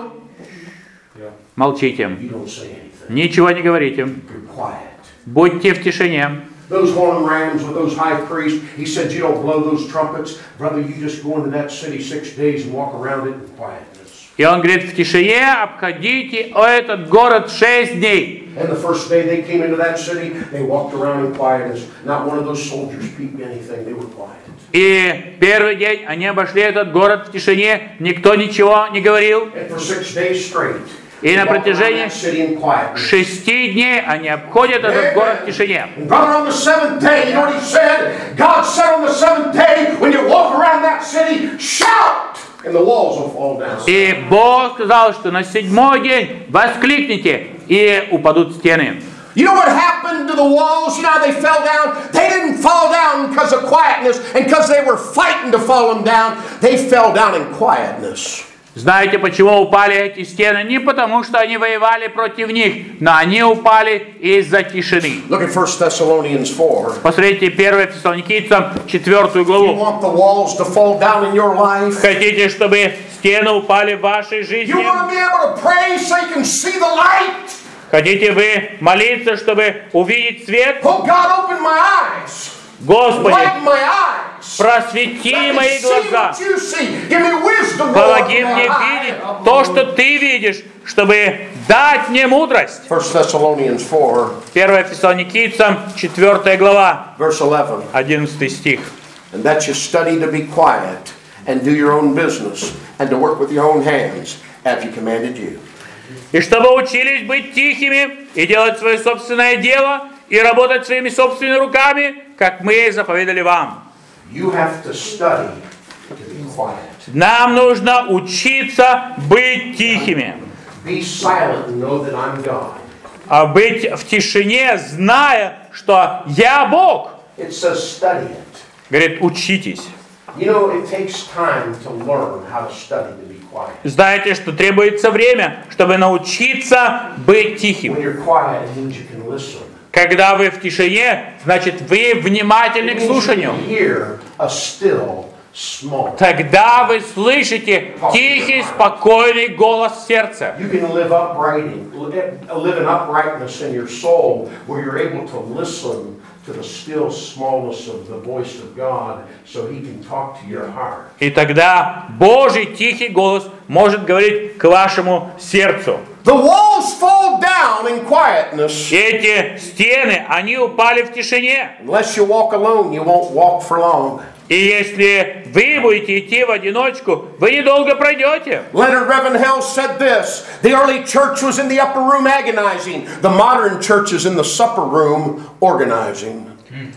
молчите, you don't say anything. ничего не говорите, You're quiet. будьте в тишине. Those horn rams with those high priests, he said, you don't blow those trumpets. Brother, you just go into that city six days and walk around it in quietness. И он говорит: в тишине обходите этот город шесть дней. And the first day they came into that city, they walked around in quietness. Not one of those soldiers peeped anything. They were quiet. И первый день они обошли этот город в тишине, никто ничего не говорил. And for six days straight, И they на walked around протяжении that city in quietness. шести дней они обходят этот город в тишине. And brother, on the seventh day, you know what he said? God said on the seventh day, when you walk around that city, shout, and the walls will fall down. И Бог сказал, что на седьмой день воскликните, и упадут стены. You know what happened to the walls? You know how they fell down? They didn't fall down because of quietness and because they were fighting to fall them down. They fell down in quietness. Знаете, почему упали эти стены? Не потому, что они воевали против них, но они упали из-за тишины. Look at First Thessalonians four. Посмотрите первое Фессалоникийцам, четвертую You главу. want the walls to fall down in your life? Хотите, чтобы стены упали в вашей You жизни? want to be able to pray so you can see the light? Хотите вы молиться, чтобы увидеть свет? Oh God, open my eyes. Господи, Lighten my eyes. просвети Let me мои see глаза. what you see. Give me wisdom, Lord. Помоги мне видеть то, что ты видишь, чтобы дать мне мудрость. First Thessalonians four, первое Фессалоникийцам, четвертая глава, verse eleven. одиннадцатый стих. And that you study to be quiet and do your own business and to work with your own hands, as he commanded you. И чтобы учились быть тихими и делать свое собственное дело и работать своими собственными руками, как мы заповедали вам. You have to study to be quiet. Нам нужно учиться быть тихими, Be silent and know that I'm God. а быть в тишине, зная, что я Бог. It says study it. Говорит, учитесь. You know, it takes time to learn how to study to be quiet. Знаете, что требуется время, чтобы научиться быть тихим. When you're quiet, it means you can listen. Когда вы в тишине, значит, вы внимательны к It means you слушанию. can hear a still, small. Тогда вы слышите тихий, спокойный голос сердца. You can live upright, live an uprightness in your soul, where you're able to listen to the still smallness of the voice of God, so He can talk to your heart. И тогда Божий тихий голос может говорить к вашему сердцу. The walls fall down in quietness. Эти стены, они упали в тишине. Unless you walk alone, you won't walk for long. И если вы будете идти в одиночку, вы недолго пройдете. Leonard Ravenhill said this: the early church was in the upper room agonizing. The modern church is in the supper room organizing.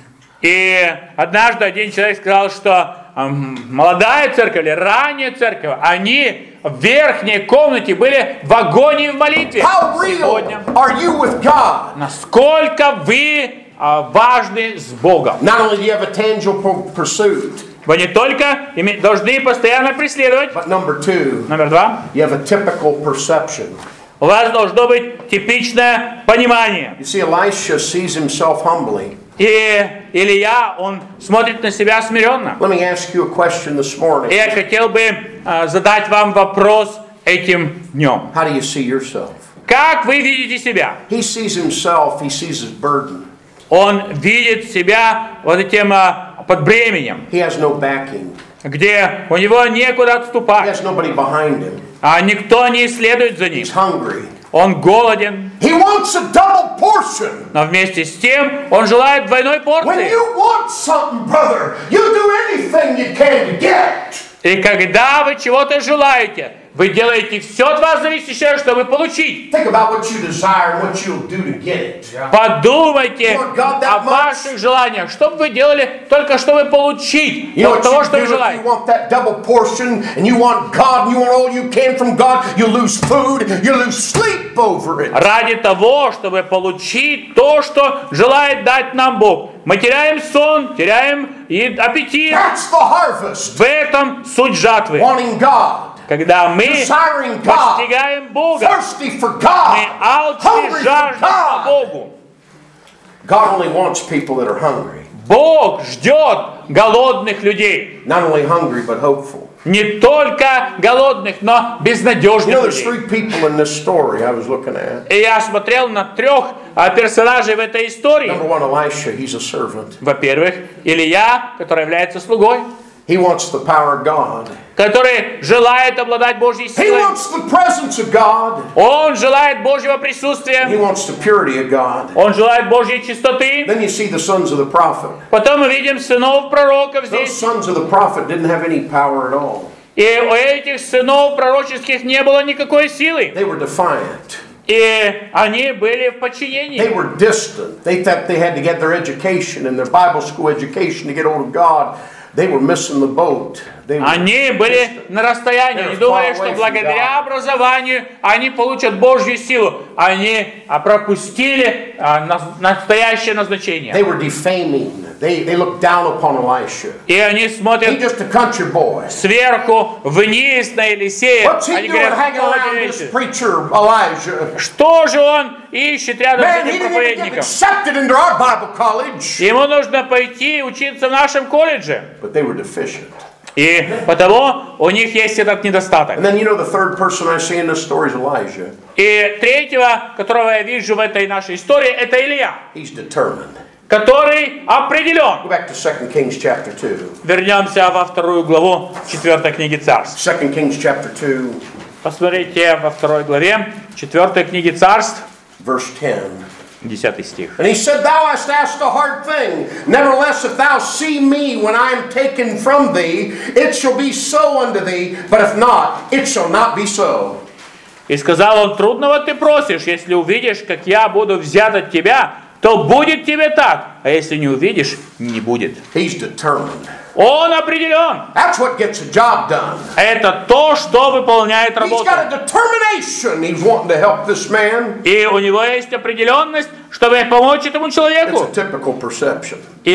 И однажды один человек сказал, что эм, молодая церковь или ранняя церковь, они в верхней комнате были в агонии в молитве. How real are you with God? Насколько вы э, важны с Богом. Not only do you have a tangible pursuit, Вы не только име- должны постоянно преследовать. but number two, Номер два. you have a typical perception. У вас должно быть типичное понимание. You see, Elisha sees himself humbly. И Илья, он смотрит на себя смиренно. Let me ask you a question this morning. И я хотел бы э, задать вам вопрос этим днем. How do you see yourself? Как вы видите себя? He sees himself, he sees his burden. Он видит себя вот этим э, под бременем, He has no backing. где у него некуда He отступать, has nobody behind him. а никто не следует за ним. He's hungry. Он голоден, He wants a double portion. но вместе с тем он желает двойной When порции. you want something, brother, you do anything you can to get. И когда вы чего-то желаете, вы делаете все от вас зависящее, чтобы получить. Think about what you desire and what you'll do to get it. Подумайте Lord God, that о ваших желаниях. Что бы вы делали только чтобы получить You know от what того, you что do вы if you желаете? want that double portion and you want God and you want all you can from God, you lose food, you lose sleep over it. Ради того, чтобы получить то, что желает дать нам Бог. Мы теряем сон, теряем и аппетит. That's the harvest. В этом суть жатвы. Wanting God, Когда мы desiring God, постигаем Бога, thirsty for мы God, алчны, hungry for жаждем по God. Богу. God only wants people that are hungry. Бог ждет голодных людей. Not only hungry, but hopeful. Не только голодных, но You безнадежных know, there's людей. three people in this story I was looking at. И я смотрел на трех а, персонажей в этой истории. Number one, Elisha, he's a servant. Во-первых, Илья, который является слугой, He wants the power of God. который желает обладать Божьей He силой. wants the presence of God. Он желает Божьего He присутствия. wants the purity of God. Он желает Божьей чистоты. Then you see the sons of the prophet. Потом мы видим сынов пророков Those здесь. sons of the prophet didn't have any power at all. И у этих сынов пророческих не было никакой силы. They were defiant. И они были в They подчинении. were distant. They thought they had to get their education and their Bible school education to get hold of God. They were missing the boat. They were Они были на расстоянии. Они думали, что благодаря образованию они получат Божью силу. Они а, пропустили а, на- настоящее назначение. They were defaming. They, they looked down upon Elisha. И они He смотрят just a country boy. сверху вниз на Елисея. What's he Они doing говорят, hanging around this «Молодец». preacher, Elijah? Что же он ищет рядом с Man, he этим didn't even get проповедником? accepted into our Bible college. Ему нужно пойти учиться в нашем колледже. But they were deficient. И потому у них есть этот недостаток. And then you know the third person I see in this story is Elijah. И третьего, которого я вижу в этой нашей истории, это Илья, He's determined. который определен. Go back to Second Kings chapter two. Вернемся во вторую главу четвертой книги Царств. Second Kings chapter two, Посмотрите во второй главе четвертой книги Царств, verse ten. десятый стих. And he said, Thou hast asked a hard thing. Nevertheless, if thou see me when I am taken from thee, it shall be so unto thee. But if not, it shall not be so. И сказал он: трудного ты просишь, если увидишь, как я буду взят от тебя, то будет тебе так, а если не увидишь, не будет. He's determined. Он определен. That's what gets a job done. Это то, что выполняет He's работу. got a determination. He's wanting to help this man. И у него есть определенность, чтобы помочь этому It's человеку. a typical perception. И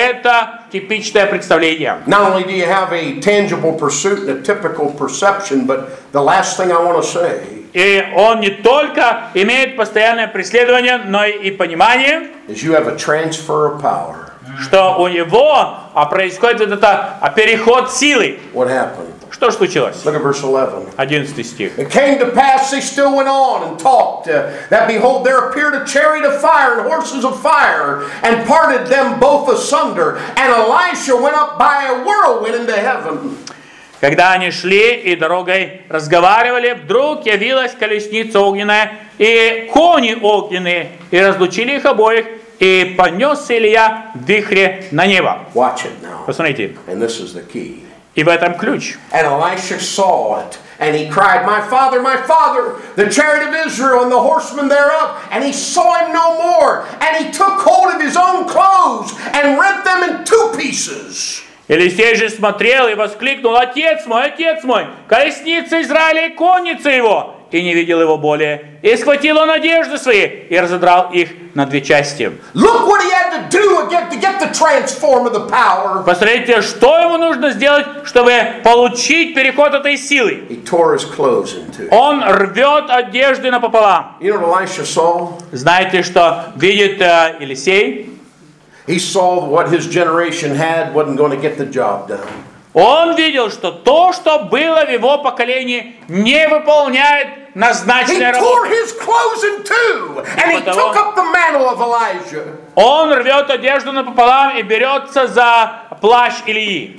это типичное представление. Not only do you have a tangible pursuit and a typical perception, but the last thing I want to say И он не только имеет постоянное преследование, но и понимание. is you have a transfer of power. что у него а, происходит вот это а, переход силы. What happened? Что ж случилось? Look at verse eleven. одиннадцатый стих. It came to pass, they still went on and talked, uh, that behold, there appeared a chariot of fire and horses of fire, and parted them both asunder. And Elisha went up by a whirlwind into heaven. Когда они шли и дорогой разговаривали, вдруг явилась колесница огненная и кони огненные, и разлучили их обоих, и понесся Илья в вихре на небо. Watch it now. Посмотрите. And this is the key. И в этом ключ. And Elisha saw it, and he cried, My father, my father, the chariot of Israel and the horsemen thereof. And he saw him no more, and he took hold of his own clothes and rent them in two pieces. Елисей же смотрел и воскликнул: Отец мой, отец мой, колесница Израиля и конница его! И не видел его более. И схватил он одежды свои и разодрал их на две части. Look what he had to do again to get the transform of the power. Посмотрите, что ему нужно сделать, чтобы получить переход этой силы. He tore his clothes in two. Он рвет одежды напополам. You know what Elisha saw? Знаете, что видит uh, Елисей? He saw what his generation had wasn't going to get the job done. Он видел, что то, что было в его поколении, не выполняет назначенной работы. Он рвет одежду напополам и берется за плащ Илии.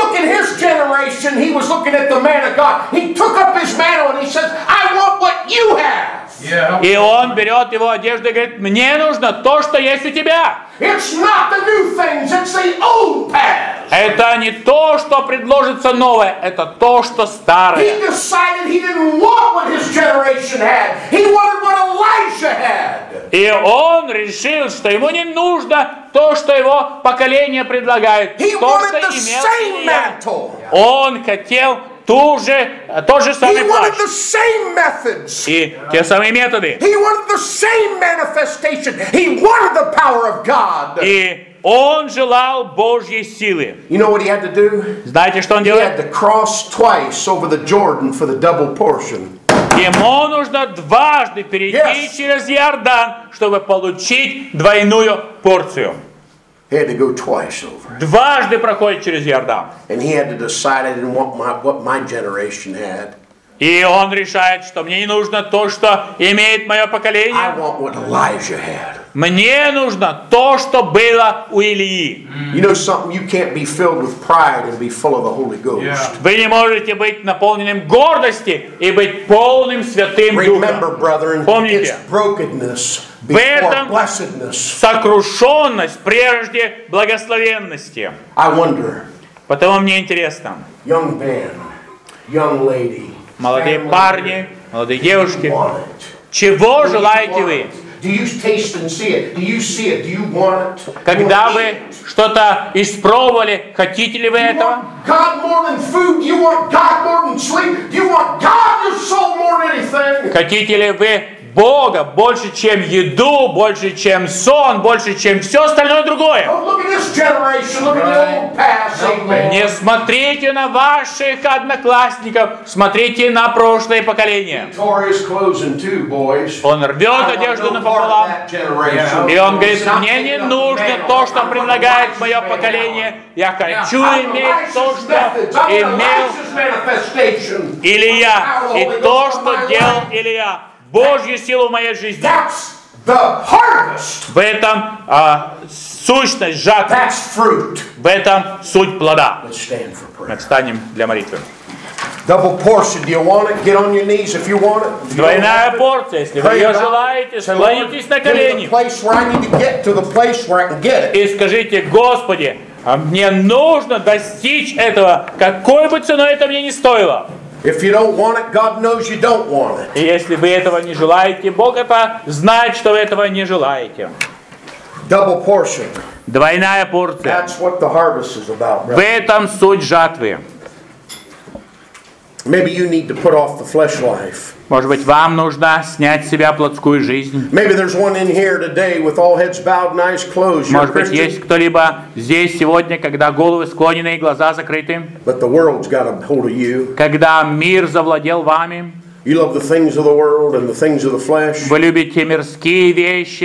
Yeah. И он берет его одежду и говорит: мне нужно то, что есть у тебя. It's not the new things, it's the old paths. Это не то, что предложится новое, это то, что старое. He decided he didn't want what his generation had. He wanted what Elijah had. И он решил, что ему не нужно то, что его поколение предлагает. He то, что wanted the same mantle. Он хотел ту же, тот же самый He плащ. wanted the same methods. И те самые методы. He wanted the same manifestation. He wanted the power of God. И он желал Божьей силы. You know what he had to do? Знаете, что он He делает? had to cross twice over the Jordan for the double portion. Ему нужно дважды перейти Yes. через Иордан, чтобы получить двойную порцию. He had to go twice over. Дважды проходит через Иордан. And he had to decide I didn't want my, what my generation had. И он решает, что мне не нужно то, что имеет мое I поколение. want what Elijah had. Мне нужно то, что было у Илии. You know something? You can't be filled with pride and be full of the Holy Ghost. Yeah. Вы не можете быть наполненным гордости и быть полным Святым Remember, Духом. brethren, Помните, it's brokenness в before этом blessedness. сокрушенность прежде благословенности. I wonder, Потому мне интересно, young man, young lady, молодые family парни, leader, молодые do you девушки, want it? чего Do you желаете want вы? it? Do you taste and see it? Do you see it? Do you want it? Когда You вы want it? что-то испробовали, хотите ли вы You этого? want God more than food? Do you want God more than sleep? Do you want God your soul more than anything? Хотите ли вы Бога больше, чем еду, больше, чем сон, больше, чем все остальное другое? Don't look at this generation. Look at the old past. Amen. Не смотрите на ваших одноклассников, смотрите на прошлое поколение. Tore his clothes in two, boys. Он рвет I want одежду no part of напополам, that generation. и он говорит: It's not мне не taking up нужно the то, mantle. что I want предлагает мое Elijah's поколение. Я хочу mantle. I want иметь то, Elijah's что methods. I want имел Elijah's manifestation. Илья, The power of the и Holy то, Ghost in что my делал life. Илья. Божью силу в моей жизни. That's the harvest. В этом а, сущность жатвы. That's fruit. В этом суть плода. Let's stand for Мы prayer. встанем для молитвы. Double portion. Do you want it? Get on your knees if you want it. If you don't Двойная have it, порция. Если вы pray ее about it. желаете, Say, Lord, склонитесь на give me the колени place where I need to get to the place where I can get it. и скажите: Господи, а мне нужно достичь этого, какой бы ценой это мне ни стоило. If you don't want it, God knows you don't want it. И если вы этого не желаете, Бог это знает, что вы этого не желаете. Double portion. Двойная порция. That's what the harvest is about, В brother. этом суть жатвы. Maybe you need to put off the flesh life. Может быть, вам нужно снять с себя плотскую жизнь. Maybe there's one in here today with all heads bowed and eyes closed. You're a Может быть, есть Christian, кто-либо здесь сегодня, когда головы склонены и глаза закрыты, but the world's got a hold of you. когда мир завладел вами, You love the things of the world and the things of the flesh. вы любите мирские вещи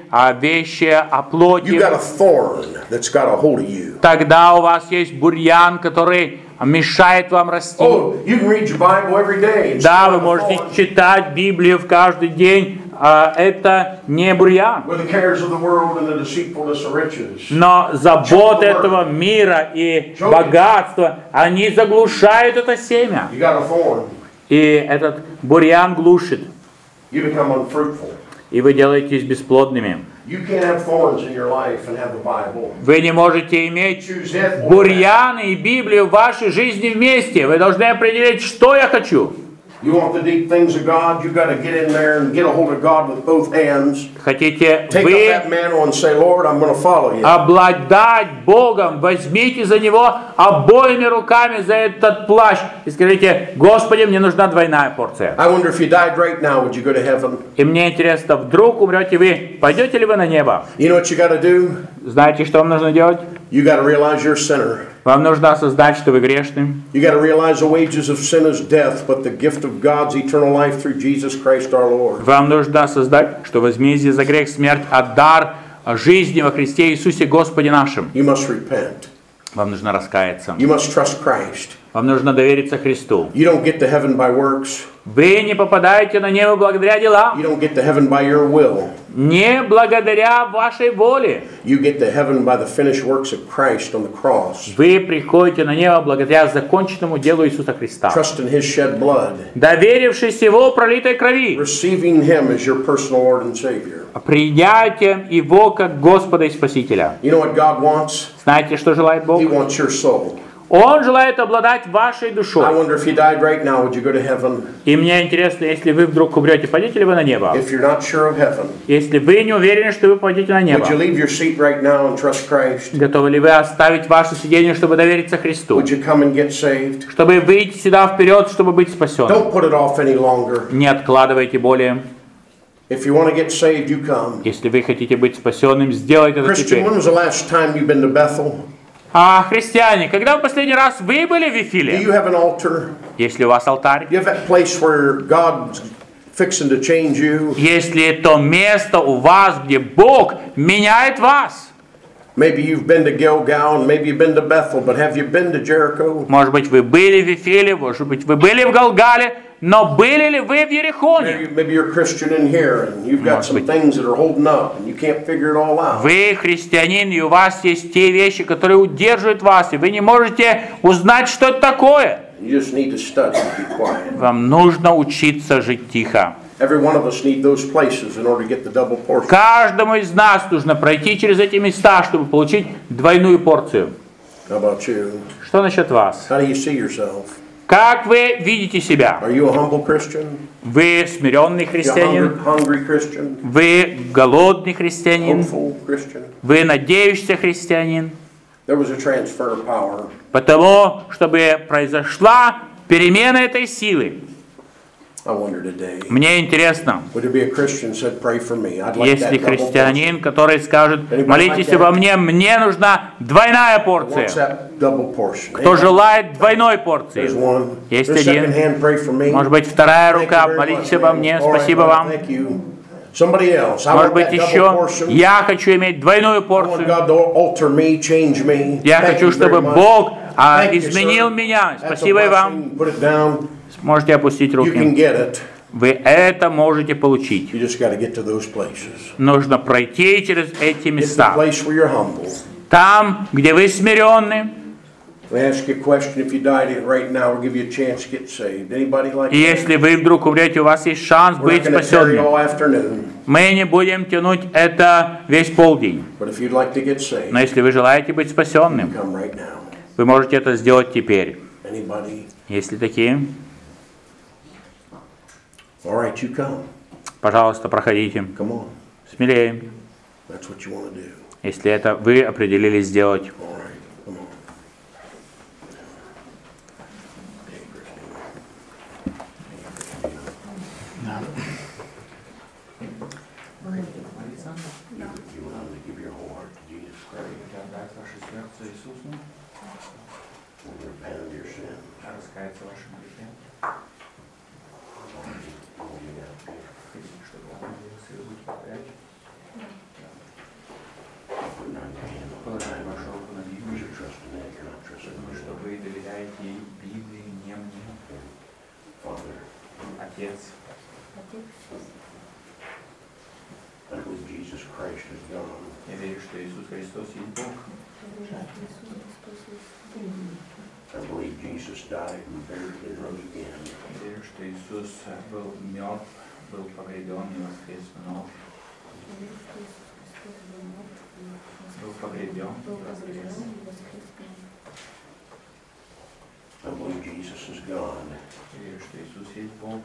а, вещи о You плоти, got a thorn that's got a hold of you. тогда у вас есть бурьян, который мешает вам расти. Oh, you can read your Bible every day. and Да, still вы have a можете thorn. читать Библию в каждый день, а это не бурьян. With the cares of the world and the deceitfulness of riches. Но заботы этого мира и богатства, они заглушают это семя. You got a thorn. И этот бурьян глушит. You become unfruitful. И вы делаетесь бесплодными. You can't have thorns in your life and have the Bible. Вы не можете иметь Choose it or that. бурьяны и Библию в вашей жизни вместе. Вы должны определить, что я хочу. You want the deep things of God, you got to get in there and get a hold of God with both hands. Хотите Take up вы that mantle and say, Lord, I'm going to follow you. обладать Богом, возьмите за Него обоими руками за этот плащ и скажите: Господи, мне нужна двойная порция. I wonder if you died right now, would you go to heaven? И мне интересно, вдруг умрете вы, пойдете ли вы на небо? You know what you got to do? Знаете, что вам нужно делать? You got to realize you're a sinner. Вам нужно осознать, что вы грешны. You got to realize the wages of sin is death, but the gift of God's eternal life through Jesus Christ our Lord. Вам нужно осознать, что возмездие за грех смерть, а дар жизни во Христе Иисусе Господе нашим. You must repent. Вам нужно раскаяться. You must trust Christ. Вам нужно довериться Христу. You don't get to heaven by works. Вы не попадаете на небо благодаря делам, You don't get to heaven by your will. не благодаря вашей воле. You get to heaven by the finished works of Christ on the cross. Вы приходите на небо благодаря законченному делу Иисуса Христа, Trust in His shed blood. доверившись Его пролитой крови, Receiving Him as your personal Lord and Savior. принятием Его как Господа и Спасителя. You know what God wants? Знаете, что желает Бог? He wants your soul. Он желает обладать вашей I душой. wonder if you died right now, would you go to heaven? И мне интересно, если вы вдруг умрете, пойдете ли вы на небо? If you're not sure of heaven, Если вы не уверены, что вы пойдете на небо, would you leave your seat right now and trust Christ? готовы ли вы оставить ваше сидение, чтобы довериться Христу? Would you come and get saved? Чтобы выйти сюда вперед, чтобы быть спасенным. Don't put it off any longer. Не откладывайте более. If you want to get saved, you come. Если вы хотите быть спасенным, сделайте это Christian, теперь. when was the last time you've been to Bethel? А христиане, когда в последний раз вы были в Do Вифиле? you have an altar? Если у вас алтарь, Do you have that place where God's fixing to change you? если то место у вас, где Бог меняет вас. Maybe you've been to Gilgal and maybe you've been to Bethel, but have you been to Jericho? Может быть, вы были в Вифиле, может быть, вы были в Галгале, но были ли вы в Ерихоне? Maybe, maybe you're a Christian in here and you've got some things that are holding up and you can't figure it all out. Вы христианин, и у вас есть те вещи, которые удерживают вас, и вы не можете узнать, что это такое. You just need to study and be quiet. Вам нужно учиться жить тихо. Every one of us need those places in order to get the double portion. Каждому из нас нужно пройти через эти места, чтобы получить двойную порцию. How about you? Что насчет вас? How do you see yourself? Как вы видите себя? Are you a humble Christian? Вы смиренный You a христианин? hungry, hungry Christian? Вы голодный христианин? Hopeful Christian? Вы надеющийся христианин? There was a transfer of power. Потому, чтобы произошла перемена этой силы. I wonder today. Мне интересно, Would there be a Christian said, pray for me? I'd like есть ли that double portion. христианин, который скажет: молитесь обо мне, мне нужна двойная порция. Wants that double portion. Кто желает двойной There's порции? one. Есть There's second один. hand, pray for me. Может быть, вторая Thank you рука, very молитесь much, обо man. мне, All right, спасибо brother, вам. Thank you. Somebody else. I Может want быть, that double еще portion. я хочу иметь двойную I want порцию. God to alter me, change me. Я Thank хочу, you чтобы very much. Бог а, Thank you, изменил sir. меня. That's a Спасибо и вам. blessing. Put it down. Можете опустить You can руки. get it. Вы это можете получить. You just got to get to those places. Нужно пройти через эти It's the места. place where you're humble. Там, где вы смиренны. Let me ask you a question. If you died right now, we'll give you a chance to get saved. Anybody like И that? если вы вдруг умрете, у вас есть шанс We're not быть going to tarry спасенным. all afternoon. Мы не будем тянуть это весь полдень. But if you'd like to get saved, Но если вы желаете быть спасенным, come right now. вы можете это сделать теперь. Anybody? Если такие, All right, you come. пожалуйста, проходите. Come on. Смелее. That's what you want to do. Если это вы определились сделать. All right, come on. Okay, Christine. You want to give your whole heart to Jesus Christ and repent of your sin. твоей Библии не мне. Father, Отец, I believe Jesus Christ is gone. я верю, что Иисус Христос есть Бог. I believe Jesus died and buried and rose again. Я верю, что Иисус был мертв, был погребен и воскрес вновь. Был погребен и воскрес. I believe Jesus is gone. Я верю, что Иисус есть Бог.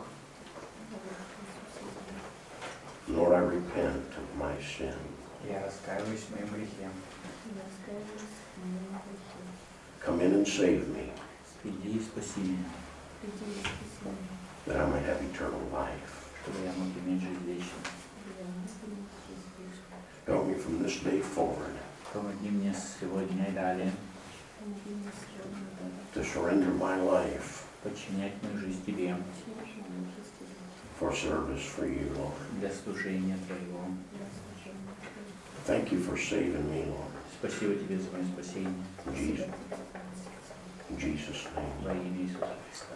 Lord, I repent of my sin. Я раскаиваюсь в моем грехе. Come in and save me, Приди и спаси меня, that I might have eternal life. чтобы я мог иметь жизнь вечную. Help me from this day forward Помоги мне с сегодня и далее to surrender my life подчинять мою жизнь Тебе for service for you, Lord. для служения Твоего. Thank you for saving me, Lord. Спасибо Тебе за мое спасение. In Jesus, in Jesus' name. Во имя Иисуса Христа.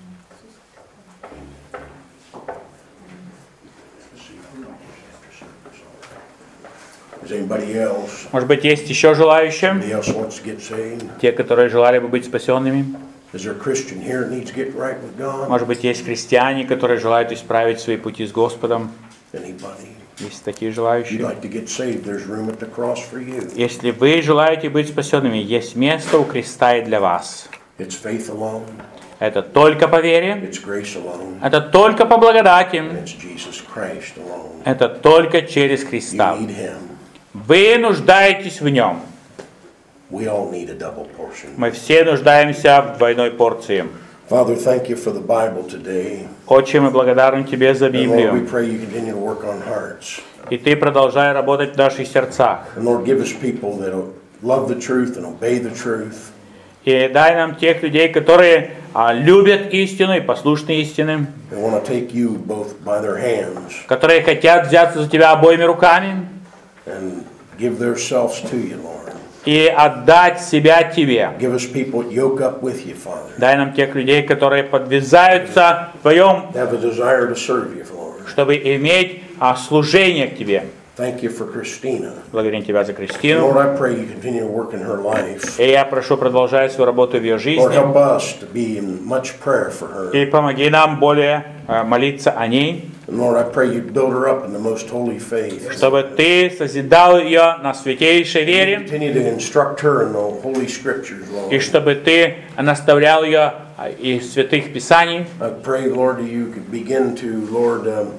Is anybody else? Может быть, есть еще желающие? Anybody else wants to get saved? Те, которые желали бы быть спасенными? Is there a Christian here that needs to get right with God? Может быть, есть христиане, которые желают исправить свои пути с Господом? Anybody? Есть такие If you'd желающие? like to get saved, there's room at the cross for you. Если вы желаете быть спасенными, есть место у креста и для вас. It's faith alone. Это только по вере, It's grace alone. это только по благодати, And it's Jesus Christ alone. это только через You Христа. need Him. Вы нуждаетесь в Нем. We all need a double portion. Мы все нуждаемся в двойной порции. Father, thank you for the Bible today. Отче, мы благодарны Тебе за And Lord, we Библию. pray you continue to work on hearts. И Ты продолжай работать в наших сердцах. And Lord, give us people that love the truth and obey the truth. И дай нам тех людей, которые а, любят истину и послушны истине, They want to take you both by their hands которые хотят взяться за Тебя обоими руками and give themselves to you, Lord. и отдать себя Тебе. Give us people that yoke up with you, Father. Дай нам тех людей, которые подвязаются в Твоем, Have a desire to serve you, Lord. чтобы иметь а, служение к Тебе. Thank you for Christina. Благодарим Тебя за Lord, Кристину. I pray you continue to work in her life. И я прошу, продолжай свою работу в ее Lord, жизни. help us to be in much prayer for her. И помоги нам более а, молиться о ней, And Lord, I pray you build her up in the most holy faith. чтобы Ты созидал ее на святейшей вере, Continue to instruct her in the holy scriptures, и Lord. чтобы Ты наставлял ее а, из святых Писаний. I pray, Lord, that you could begin to, Lord, um,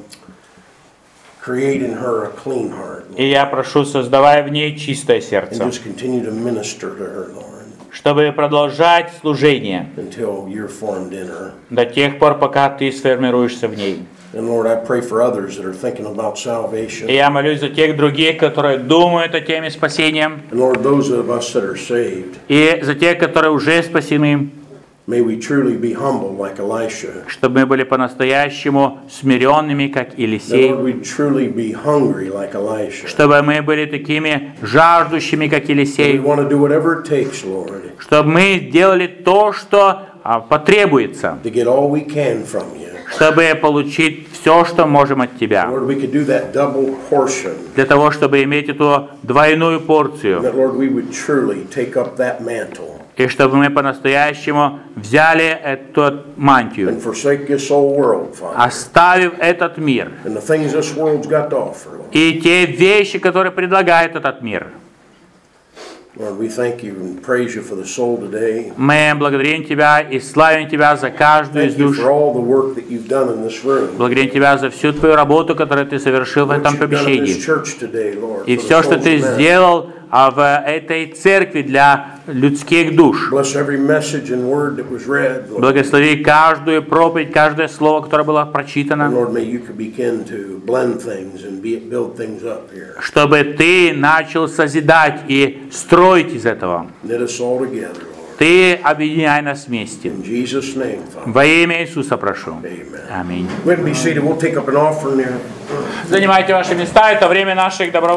create in her a clean heart. Lord, И я прошу, создавая в ней чистое and сердце, just continue to minister to her, Lord, чтобы продолжать служение until you're formed in her. до тех пор, пока Ты сформируешься в ней. And Lord, I pray for others that are thinking about И salvation. я молюсь за тех других, которые думают о теме спасения, And Lord, those of us that are saved, и за тех, которые уже спасены, may we truly be humble like Elisha. чтобы мы были по-настоящему смиренными, как That, Елисей, Lord, we truly be hungry like Elisha. чтобы мы были такими жаждущими, как We Елисей, want to do whatever it takes, Lord, чтобы мы делали то, что а, потребуется, to get all we can from you. чтобы получить все, что можем от Тебя, Lord, we could do that double portion. для того, чтобы иметь эту двойную порцию, That, Lord, we would truly take up that mantle и чтобы мы по-настоящему взяли эту мантию, and forsake this old world, Father, оставив этот мир and the things this world's got to offer, Lord. и те вещи, которые предлагает этот мир. Lord, we thank you and praise you for the soul today. Мы благодарим Тебя и славим Тебя за каждую из Thank you душ. for all the work that you've done in this room. Благодарим Тебя за всю Твою работу, которую Ты совершил в What этом you've done in this помещении. church today, Lord, И for the все, что souls Ты of men. сделал а, в этой церкви для людских душ. Bless every message and word that was read, Lord. Благослови каждую проповедь, каждое слово, которое было And прочитано, Lord, may you could begin to blend things and be, build things up here. чтобы Ты начал созидать и строить из этого. Knit us all together, Lord. Ты объединяй нас вместе. In Jesus' name, Father. Во имя Иисуса прошу. Amen. Аминь. We'll be seated. We'll take up an offering there. Занимайте ваши места, это время наших добровольцев.